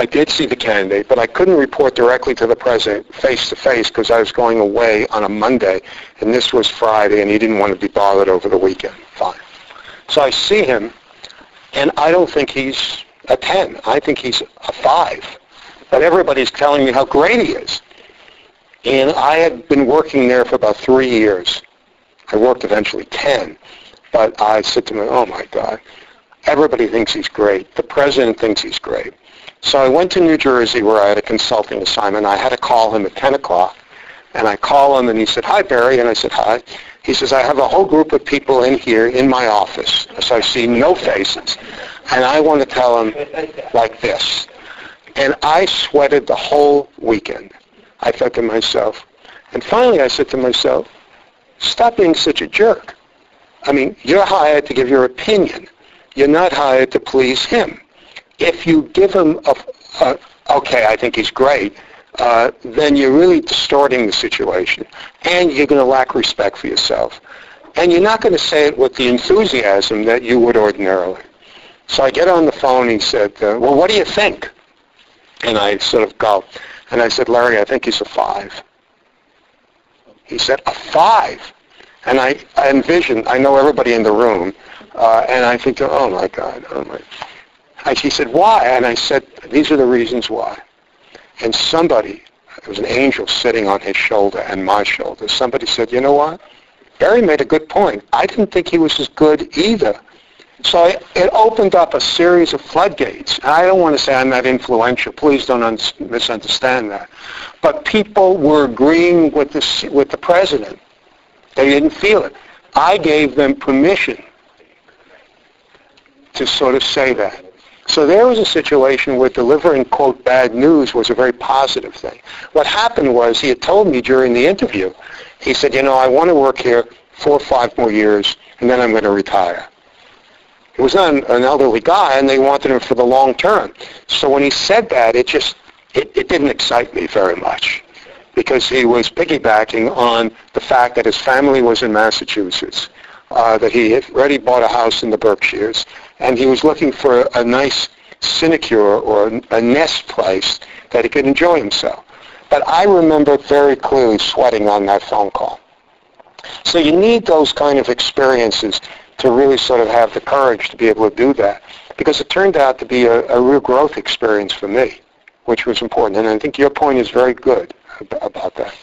I did see the candidate, but I couldn't report directly to the president face-to-face because I was going away on a Monday, and this was Friday, and he didn't want to be bothered over the weekend. Fine. So I see him, and I don't think he's a ten. I think he's a five. But everybody's telling me how great he is. And I had been working there for about three years. I worked eventually ten. But I said to him, oh, my God, everybody thinks he's great. The president thinks he's great. So I went to New Jersey where I had a consulting assignment. I had to call him at ten o'clock. And I call him, and he said, hi, Barry. And I said, hi. He says, I have a whole group of people in here in my office. So I see no faces. And I want to tell him like this. And I sweated the whole weekend. I thought to myself, and finally I said to myself, stop being such a jerk. I mean, you're hired to give your opinion. You're not hired to please him. If you give him a, a okay, I think he's great, uh, then you're really distorting the situation. And you're going to lack respect for yourself. And you're not going to say it with the enthusiasm that you would ordinarily. So I get on the phone, he said, uh, well, what do you think? And I sort of go, and I said, Larry, I think he's a five. He said, a five? And I, I envisioned, I know everybody in the room, uh, and I think, oh, my God, oh, my. And he said, why? And I said, these are the reasons why. And somebody, there was an angel sitting on his shoulder and my shoulder, somebody said, you know what? Barry made a good point. I didn't think he was as good either. So it opened up a series of floodgates. I don't want to say I'm that influential. Please don't un- misunderstand that. But people were agreeing with the, with the president. They didn't feel it. I gave them permission to sort of say that. So there was a situation where delivering, quote, bad news was a very positive thing. What happened was he had told me during the interview, he said, you know, I want to work here four or five more years, and then I'm going to retire. He was not an, an elderly guy, and they wanted him for the long term. So when he said that, it just, it, it didn't excite me very much because he was piggybacking on the fact that his family was in Massachusetts, uh, that he had already bought a house in the Berkshires, and he was looking for a nice sinecure or a nest place that he could enjoy himself. But I remember very clearly sweating on that phone call. So you need those kind of experiences to really sort of have the courage to be able to do that. Because it turned out to be a, a real growth experience for me, which was important. And I think your point is very good ab- about that.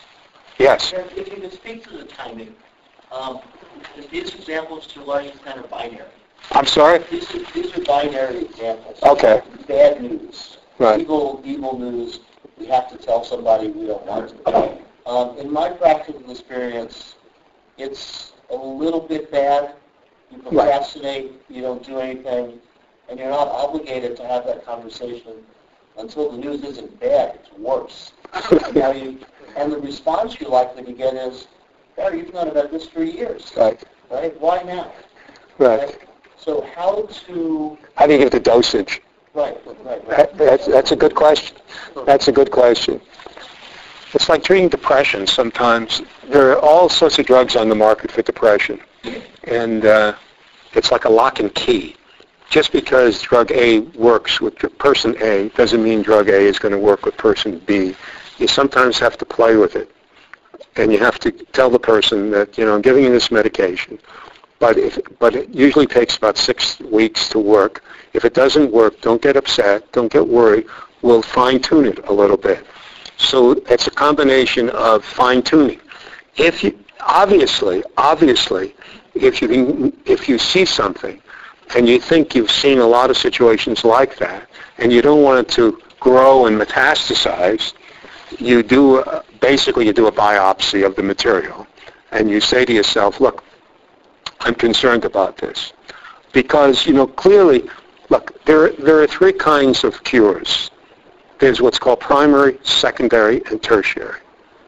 Yes? If you could speak to the timing, um, these examples to a large extent are binary. I'm sorry? These are, these are binary examples. Okay. Bad news. Right. Evil, evil news. We have to tell somebody we don't want to. Um, in my practical experience, it's a little bit bad. You procrastinate, right. You don't do anything, and you're not obligated to have that conversation until the news isn't bad, it's worse. Now you, and the response you're likely to get is, Barry, you've known about this for years. Right. Right? Why now? Right. right? So how to... How do you give the dosage? Right, right, right. That, that's, that's a good question. That's a good question. It's like treating depression sometimes. There are all sorts of drugs on the market for depression. And uh, it's like a lock and key. Just because drug A works with person A doesn't mean drug A is going to work with person B. You sometimes have to play with it. And you have to tell the person that, you know, I'm giving you this medication. But if, but it usually takes about six weeks to work. If it doesn't work, don't get upset. Don't get worried. We'll fine-tune it a little bit. So it's a combination of fine-tuning. If you, obviously, obviously, if you can, if you see something and you think you've seen a lot of situations like that, and you don't want it to grow and metastasize, you do uh, basically you do a biopsy of the material, and you say to yourself, look, I'm concerned about this, because you know clearly, look, there there are three kinds of cures. There's what's called primary, secondary, and tertiary.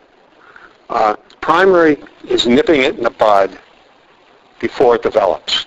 Uh, primary is nipping it in the bud before it develops.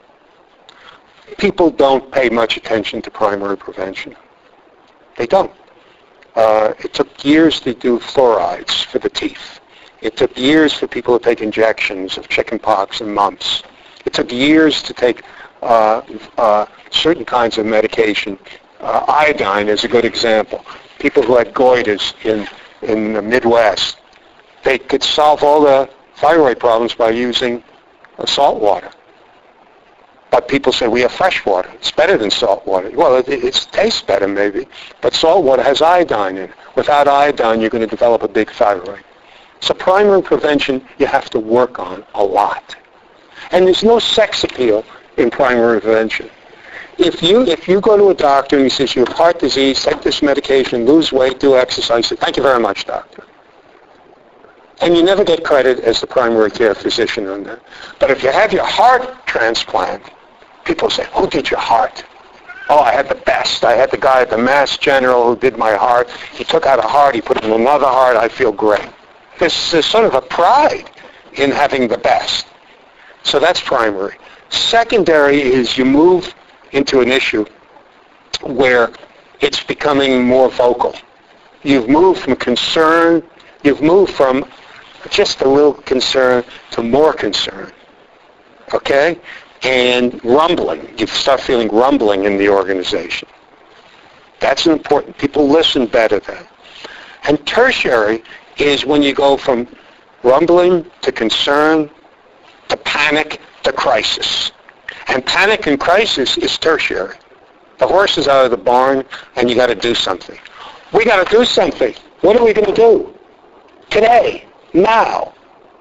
People don't pay much attention to primary prevention. They don't. Uh, it took years to do fluorides for the teeth. It took years for people to take injections of chickenpox and mumps. It took years to take uh, uh, certain kinds of medication Uh, iodine is a good example. People who had goiters in, in the Midwest, they could solve all the thyroid problems by using uh, salt water. But people say, we have fresh water. It's better than salt water. Well, it, it tastes better maybe, but salt water has iodine in it. Without iodine, you're going to develop a big thyroid. So primary prevention, you have to work on a lot. And there's no sex appeal in primary prevention. If you if you go to a doctor and he says, you have heart disease, take this medication, lose weight, do exercise, say, thank you very much, doctor. And you never get credit as the primary care physician on that. But if you have your heart transplant, people say, who did your heart? Oh, I had the best. I had the guy at the Mass General who did my heart. He took out a heart, he put in another heart, I feel great. There's, there's sort of a pride in having the best. So that's primary. Secondary is you move into an issue where it's becoming more vocal. You've moved from concern, you've moved from just a little concern to more concern. Okay? And rumbling. You start feeling rumbling in the organization. That's important. People listen better then. And tertiary is when you go from rumbling to concern to panic to crisis. And panic and crisis is tertiary. The horse is out of the barn and you got to do something. We got to do something. What are we going to do? Today. Now.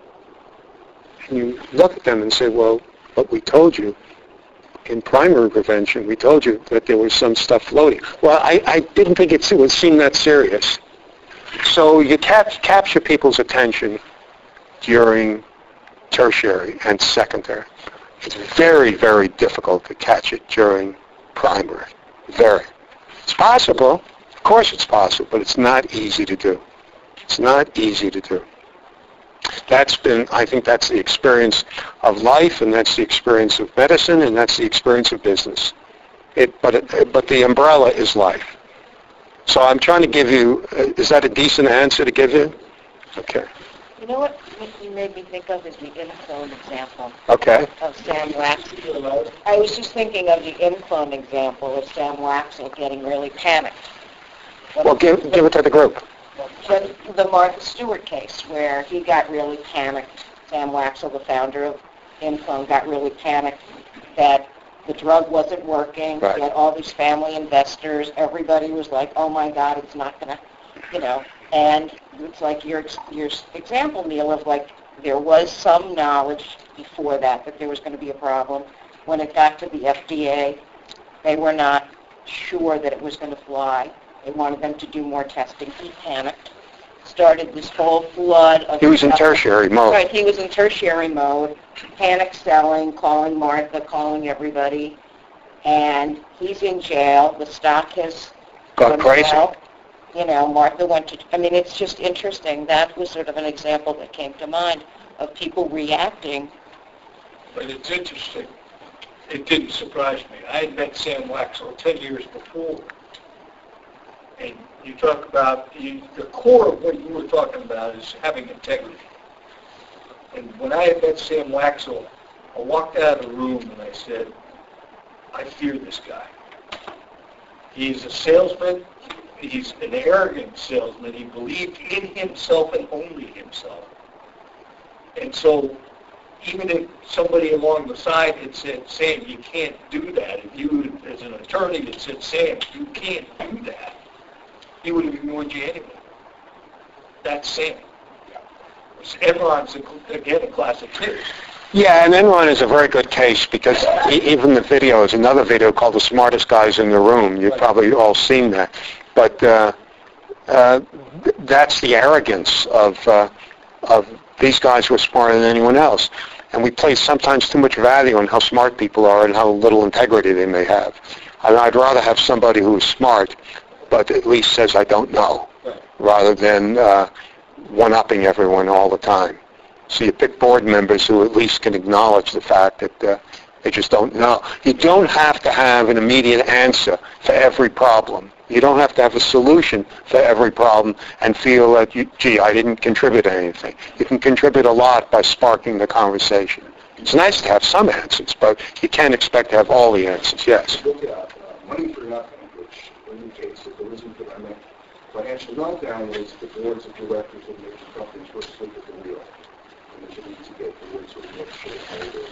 And you look at them and say, well, but we told you in primary prevention, we told you that there was some stuff floating. Well, I, I didn't think it would seem that serious. So you cap- capture people's attention during tertiary and secondary. It's very, very difficult to catch it during primary. Very. It's possible. Of course it's possible, but it's not easy to do. It's not easy to do. That's been, I think that's the experience of life, and that's the experience of medicine, and that's the experience of business. It, but, it, but the umbrella is life. So I'm trying to give you, uh, is that a decent answer to give you? Okay. You know what you made me think of is the Inflone example Okay. of Sam Waxel. I was just thinking of the Inflone example of Sam Waxel getting really panicked. When Well, give, give it to the group. The, the Martha Stewart case, where he got really panicked. Sam Waxel, the founder of Inflone, got really panicked that the drug wasn't working. Right. He had all these family investors. Everybody was like, oh my God, it's not going to, you know. And it's like your, your example, Neil, of like there was some knowledge before that that there was going to be a problem. When it got to the F D A, they were not sure that it was going to fly. They wanted them to do more testing. He panicked, started this whole flood of... He was in tertiary mode. Right, he was in tertiary mode, panic selling, calling Martha, calling everybody, and he's in jail. The stock has Got crazy. Well. You know, Martha went to... I mean, it's just interesting. That was sort of an example that came to mind of people reacting. But it's interesting. It didn't surprise me. I had met Sam Waxel ten years before. And you talk about, you, the core of what you were talking about is having integrity. And when I had met Sam Waxel, I walked out of the room and I said, I fear this guy. He's a salesman. He's an arrogant salesman. He believed in himself and only himself. And so even if somebody along the side had said, Sam, you can't do that, if you as an attorney had said, Sam, you can't do that, he would have ignored you anyway. That's Sam. Enron's, again, a classic case. Yeah, and Enron is a very good case because e- even the video is another video called The Smartest Guys in the Room. You've probably all seen that. But uh, uh, that's the arrogance of uh, of these guys who are smarter than anyone else. And we place sometimes too much value on how smart people are and how little integrity they may have. And I'd rather have somebody who is smart but at least says, I don't know, rather than uh, one-upping everyone all the time. So you pick board members who at least can acknowledge the fact that uh, they just don't know. You don't have to have an immediate answer for every problem. You don't have to have a solution for every problem and feel that, you, gee, I didn't contribute anything. You can contribute a lot by sparking the conversation. It's nice to have some answers, but you can't expect to have all the answers. Yes? money for nothing, which indicates that there isn't a financial meltdown, is the boards of directors of major companies were asleep at the wheel. And it's an easy get the words of the shareholder.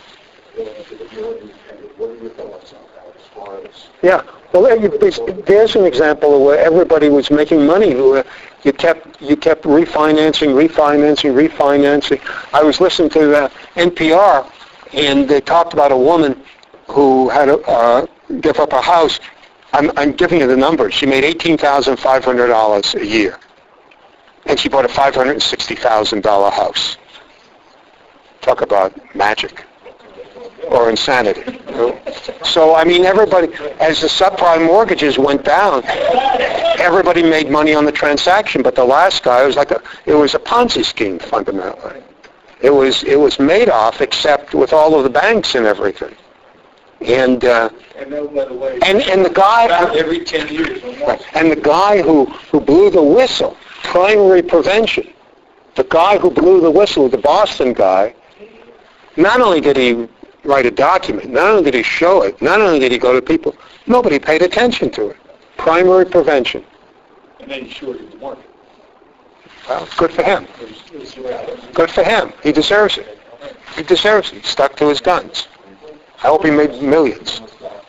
What are your thoughts on that as far as... Yeah, well, there you- there's an example of where everybody was making money. Who, You kept you kept refinancing, refinancing, refinancing. I was listening to uh, N P R, and they talked about a woman who had to uh, give up her house. I'm, I'm giving you the numbers. She made eighteen thousand five hundred dollars a year, and she bought a five hundred sixty thousand dollars house. Talk about magic. Or insanity. So, I mean, everybody, as the subprime mortgages went down, everybody made money on the transaction, but the last guy, it was like a, it was a Ponzi scheme, fundamentally. It was, it was Madoff, except with all of the banks and everything. And, uh, And no, by the way, and, and the guy, about every ten years. right, and the guy who, who blew the whistle, primary prevention, the guy who blew the whistle, the Boston guy, not only did he write a document, not only did he show it, not only did he go to people, nobody paid attention to it. Primary prevention. And then he shorted the market. Well, good for him. It was- it was- Good for him. He deserves it. He deserves it. He stuck to his guns. I hope he made millions.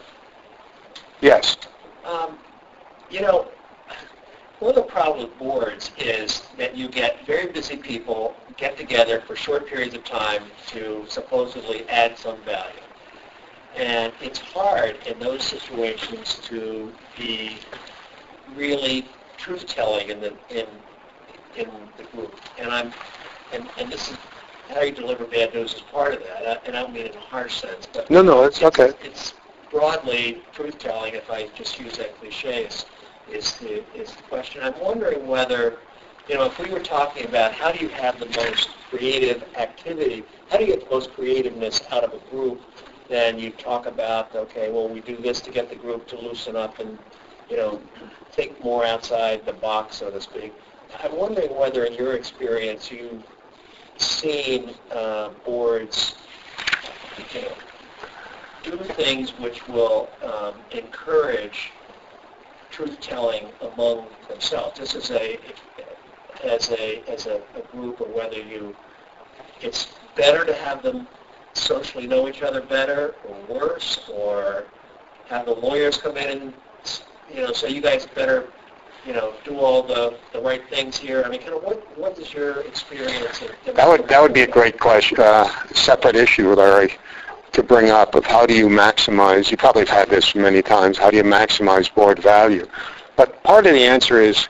Yes. Um, you know, one of the problems with boards is that you get very busy people get together for short periods of time to supposedly add some value. And it's hard in those situations to be really truth-telling in the in in the group. And I'm and, and this is how you deliver bad news is part of that. And I don't mean it in a harsh sense, but No, no, it's okay. It's broadly truth-telling, if I just use that cliche, is, is the is the question. I'm wondering whether, you know, if we were talking about how do you have the most creative activity, how do you get the most creativeness out of a group, then you talk about, okay, well, we do this to get the group to loosen up and, you know, think more outside the box, so to speak. I'm wondering whether, in your experience, you've seen uh, boards, you know, do things which will um, encourage truth-telling among themselves. This is a as a as a, a group, or whether you, it's better to have them socially know each other better or worse, or have the lawyers come in and, you know, say you guys better, you know, do all the, the right things here. I mean, kind of what what is your experience? In That would that would be a great question, uh, separate issue, Larry, to bring up of how do you maximize. You probably have had this many times. How do you maximize board value? But part of the answer is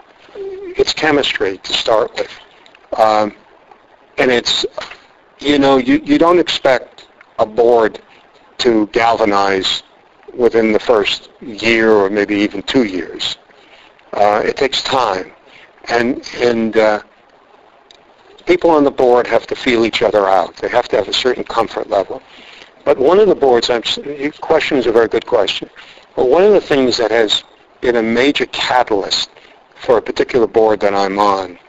it's chemistry to start with, um, and it's, you know, you, you don't expect a board to galvanize within the first year or maybe even two years. Uh, it takes time, and and uh, people on the board have to feel each other out. They have to have a certain comfort level. But one of the boards, I'm, your question is a very good question. But one of the things that has been a major catalyst for a particular board that I'm on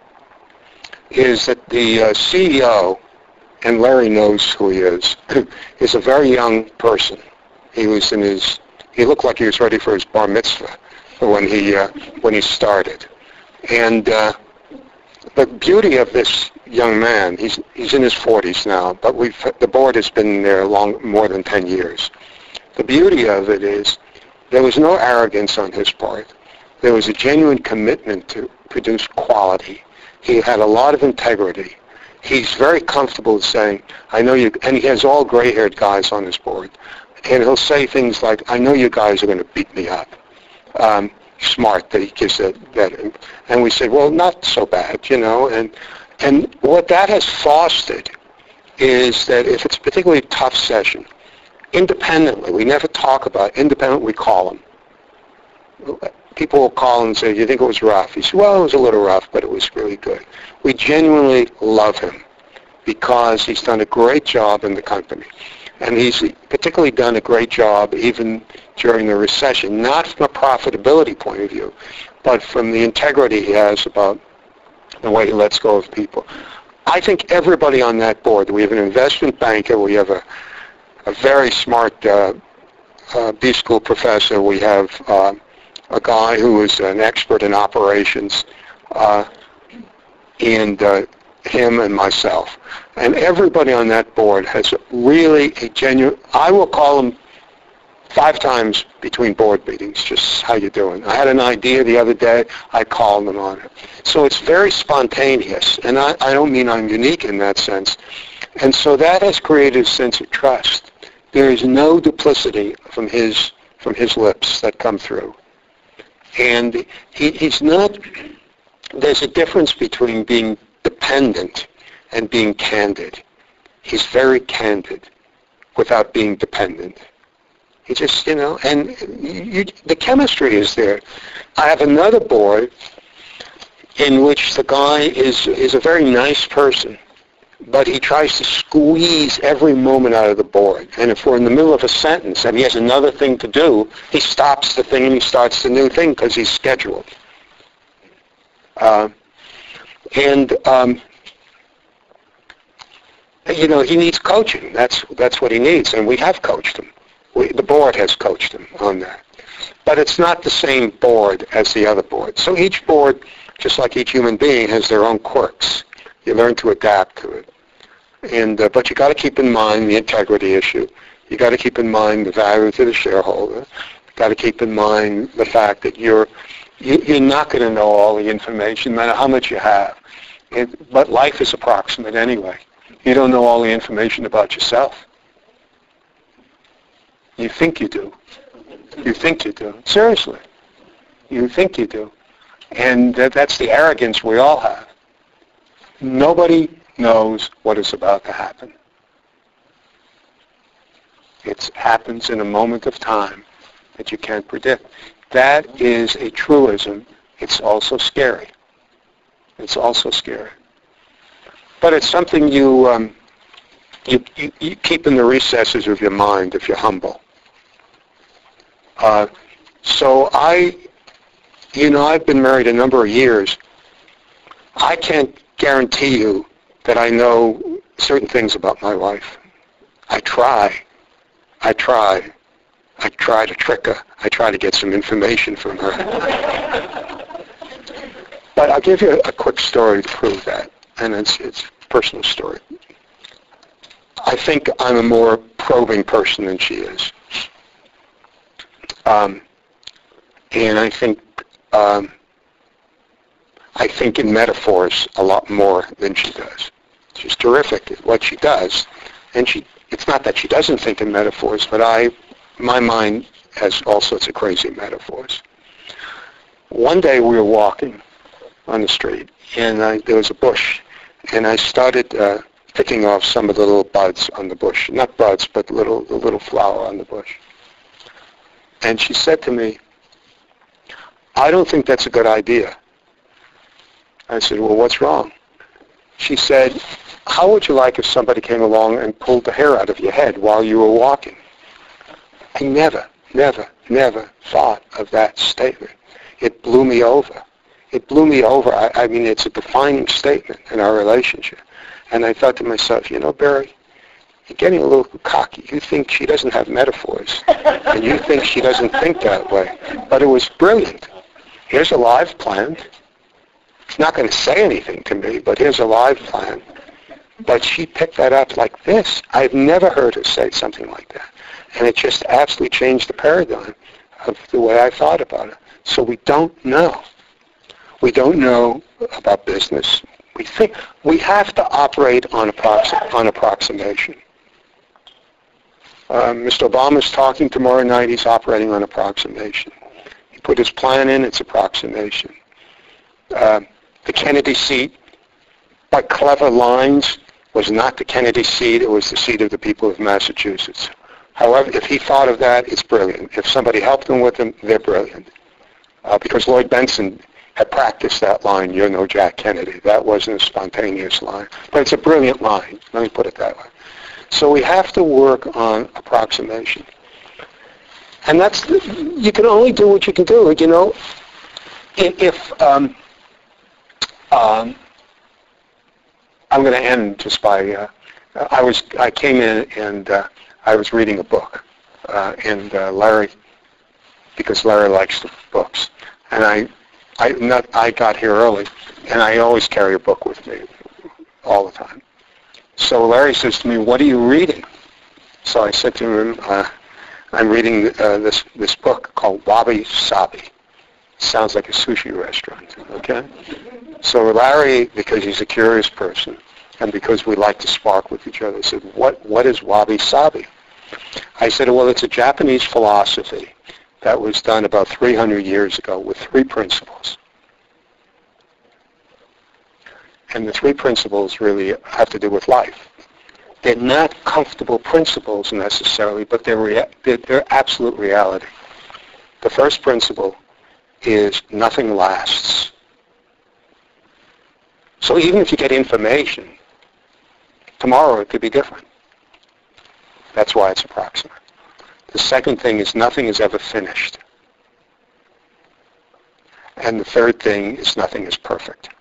is that the uh, C E O, and Larry knows who he is, is a very young person. He was in his, he looked like he was ready for his bar mitzvah when he uh, when he started. And uh, the beauty of this young man, he's he's in his forties now, but we've the board has been there long more than ten years. The beauty of it is there was no arrogance on his part. There was a genuine commitment to produce quality. He had a lot of integrity. He's very comfortable saying, I know you, and he has all gray-haired guys on his board. And he'll say things like, I know you guys are going to beat me up. Um, smart that he gives that, that. And we say, well, not so bad, you know. And, and what that has fostered is that if it's a particularly tough session, independently, we never talk about it, independently, we call him. People will call and say, you think it was rough? He said, well, it was a little rough, but it was really good. We genuinely love him because he's done a great job in the company. And he's particularly done a great job even during the recession, not from a profitability point of view, but from the integrity he has about the way he lets go of people. I think everybody on that board, we have an investment banker, we have a, a very smart uh, uh, B school professor. We have uh, a guy who is an expert in operations, uh, and uh, him and myself. And everybody on that board has really a genuine, I will call them five times between board meetings, just how you doing. I had an idea the other day, I called them on it. So it's very spontaneous, and I, I don't mean I'm unique in that sense. And so that has created a sense of trust. There is no duplicity from his from his lips that come through. And he, he's not, there's a difference between being dependent and being candid. He's very candid without being dependent. He just, you know, and you, the chemistry is there. I have another board in which the guy is is a very nice person, but he tries to squeeze every moment out of the board. And if we're in the middle of a sentence and he has another thing to do, he stops the thing and he starts the new thing because he's scheduled. Uh, and um, you know, he needs coaching. That's that's what he needs, and we have coached him. We, the board has coached him on that. But it's not the same board as the other board. So each board, just like each human being, has their own quirks. You learn to adapt to it. And uh, but you got to keep in mind the integrity issue. You got to keep in mind the value to the shareholder. You got to keep in mind the fact that you're you, you're not going to know all the information, no matter how much you have. It, but life is approximate anyway. You don't know all the information about yourself. You think you do. You think you do. Seriously. You think you do. And that, that's the arrogance we all have. Nobody knows what is about to happen. It happens in a moment of time that you can't predict. That is a truism. It's also scary. It's also scary. But it's something you, um, you, you, you keep in the recesses of your mind if you're humble. Uh, so I, you know, I've been married a number of years. I can't guarantee you that I know certain things about my wife. I try. I try. I try to trick her. I try to get some information from her. But I'll give you a, a quick story to prove that, and it's, it's a personal story. I think I'm a more probing person than she is. Um, and I think um, I think in metaphors a lot more than she does. She's terrific at what she does, and she it's not that she doesn't think in metaphors, but I my mind has all sorts of crazy metaphors. One day we were walking on the street, and I, there was a bush, and I started uh, picking off some of the little buds on the bush. Not buds, but little the little flower on the bush. And she said to me, I don't think that's a good idea. I said, well, what's wrong? She said, how would you like if somebody came along and pulled the hair out of your head while you were walking? I never, never, never thought of that statement. It blew me over. It blew me over. I, I mean, it's a defining statement in our relationship. And I thought to myself, you know, Barry, you're getting a little cocky. You think she doesn't have metaphors, and you think she doesn't think that way. But it was brilliant. Here's a live plant. It's not going to say anything to me, but here's a live plant. But she picked that up like this. I've never heard her say something like that. And it just absolutely changed the paradigm of the way I thought about it. So we don't know. We don't know about business. We think we have to operate on, approxi- on approximation. Uh, Mister Obama's talking tomorrow night. He's operating on approximation. He put his plan in. It's approximation. Uh, the Kennedy seat, by clever lines, was not the Kennedy seat. It was the seat of the people of Massachusetts. However, if he thought of that, it's brilliant. If somebody helped him with him, they're brilliant. Uh, because Lloyd Benson had practiced that line, you're no Jack Kennedy. That wasn't a spontaneous line. But it's a brilliant line. Let me put it that way. So we have to work on approximation. And that's, the, you can only do what you can do. You know, if, um, um, I'm going to end just by, uh, I was, I came in and uh, I was reading a book uh, and uh, Larry, because Larry likes the books. And I, I, not, I got here early, and I always carry a book with me all the time. So Larry says to me, "What are you reading?" So I said to him, uh, "I'm reading uh, this this book called Wabi Sabi." Sounds like a sushi restaurant, okay? So Larry, because he's a curious person, and because we like to spark with each other, said, "What what is Wabi Sabi?" I said, "Well, it's a Japanese philosophy that was done about three hundred years ago with three principles. And the three principles really have to do with life. They're not comfortable principles necessarily, but they're, rea- they're, they're absolute reality. The first principle is nothing lasts. So even if you get information, tomorrow it could be different. That's why it's approximate. The second thing is nothing is ever finished. And the third thing is nothing is perfect.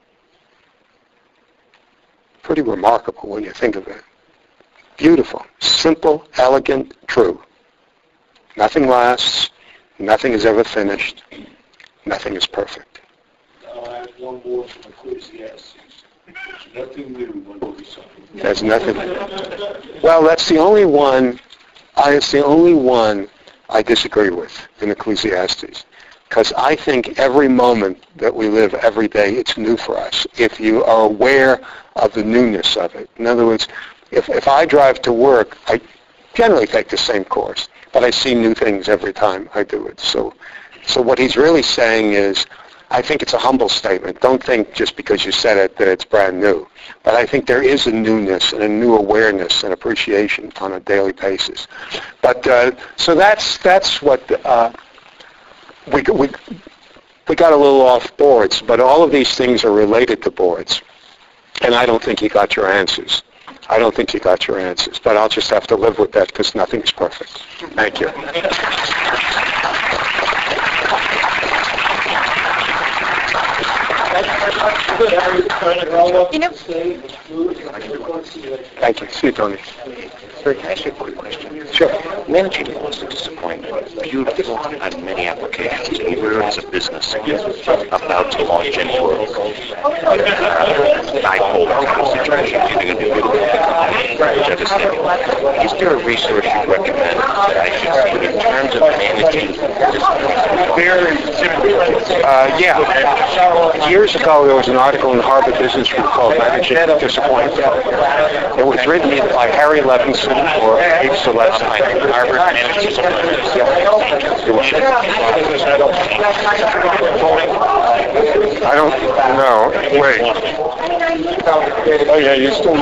Pretty remarkable when you think of it. Beautiful, simple, elegant, true. Nothing lasts, nothing is ever finished, nothing is perfect. I'll add one more from Ecclesiastes. There's nothing new under the sun. There's nothing. Well, that's the only one, I, it's the only one I disagree with in Ecclesiastes. Because I think every moment that we live every day, it's new for us, if you are aware of the newness of it. In other words, if, if I drive to work, I generally take the same course, but I see new things every time I do it. So, so what he's really saying is, I think it's a humble statement. Don't think just because you said it that it's brand new. But I think there is a newness and a new awareness and appreciation on a daily basis. But uh, so that's that's what... Uh, We, we, we got a little off boards, but all of these things are related to boards. And I don't think you got your answers. I don't think you got your answers. But I'll just have to live with that because nothing is perfect. Thank you. You know, Thank you. See you, Tony. Sir, can I ask you a quick question? Sure. Managing was a disappointment. Beautiful on many applications. And you were as a business about to launch into a uh, bipolar kind of situation. You're going to do good which I just think. Is there a resource you recommend that I should put in terms of managing disappointment? Uh, yeah. Years ago, there was an article in the Harvard Business Review called Managing Disappointment. It was written either by Harry Levinson or Abe Selesky. Harvard Managing Disappointment. I don't know. Wait. Oh, yeah, you still...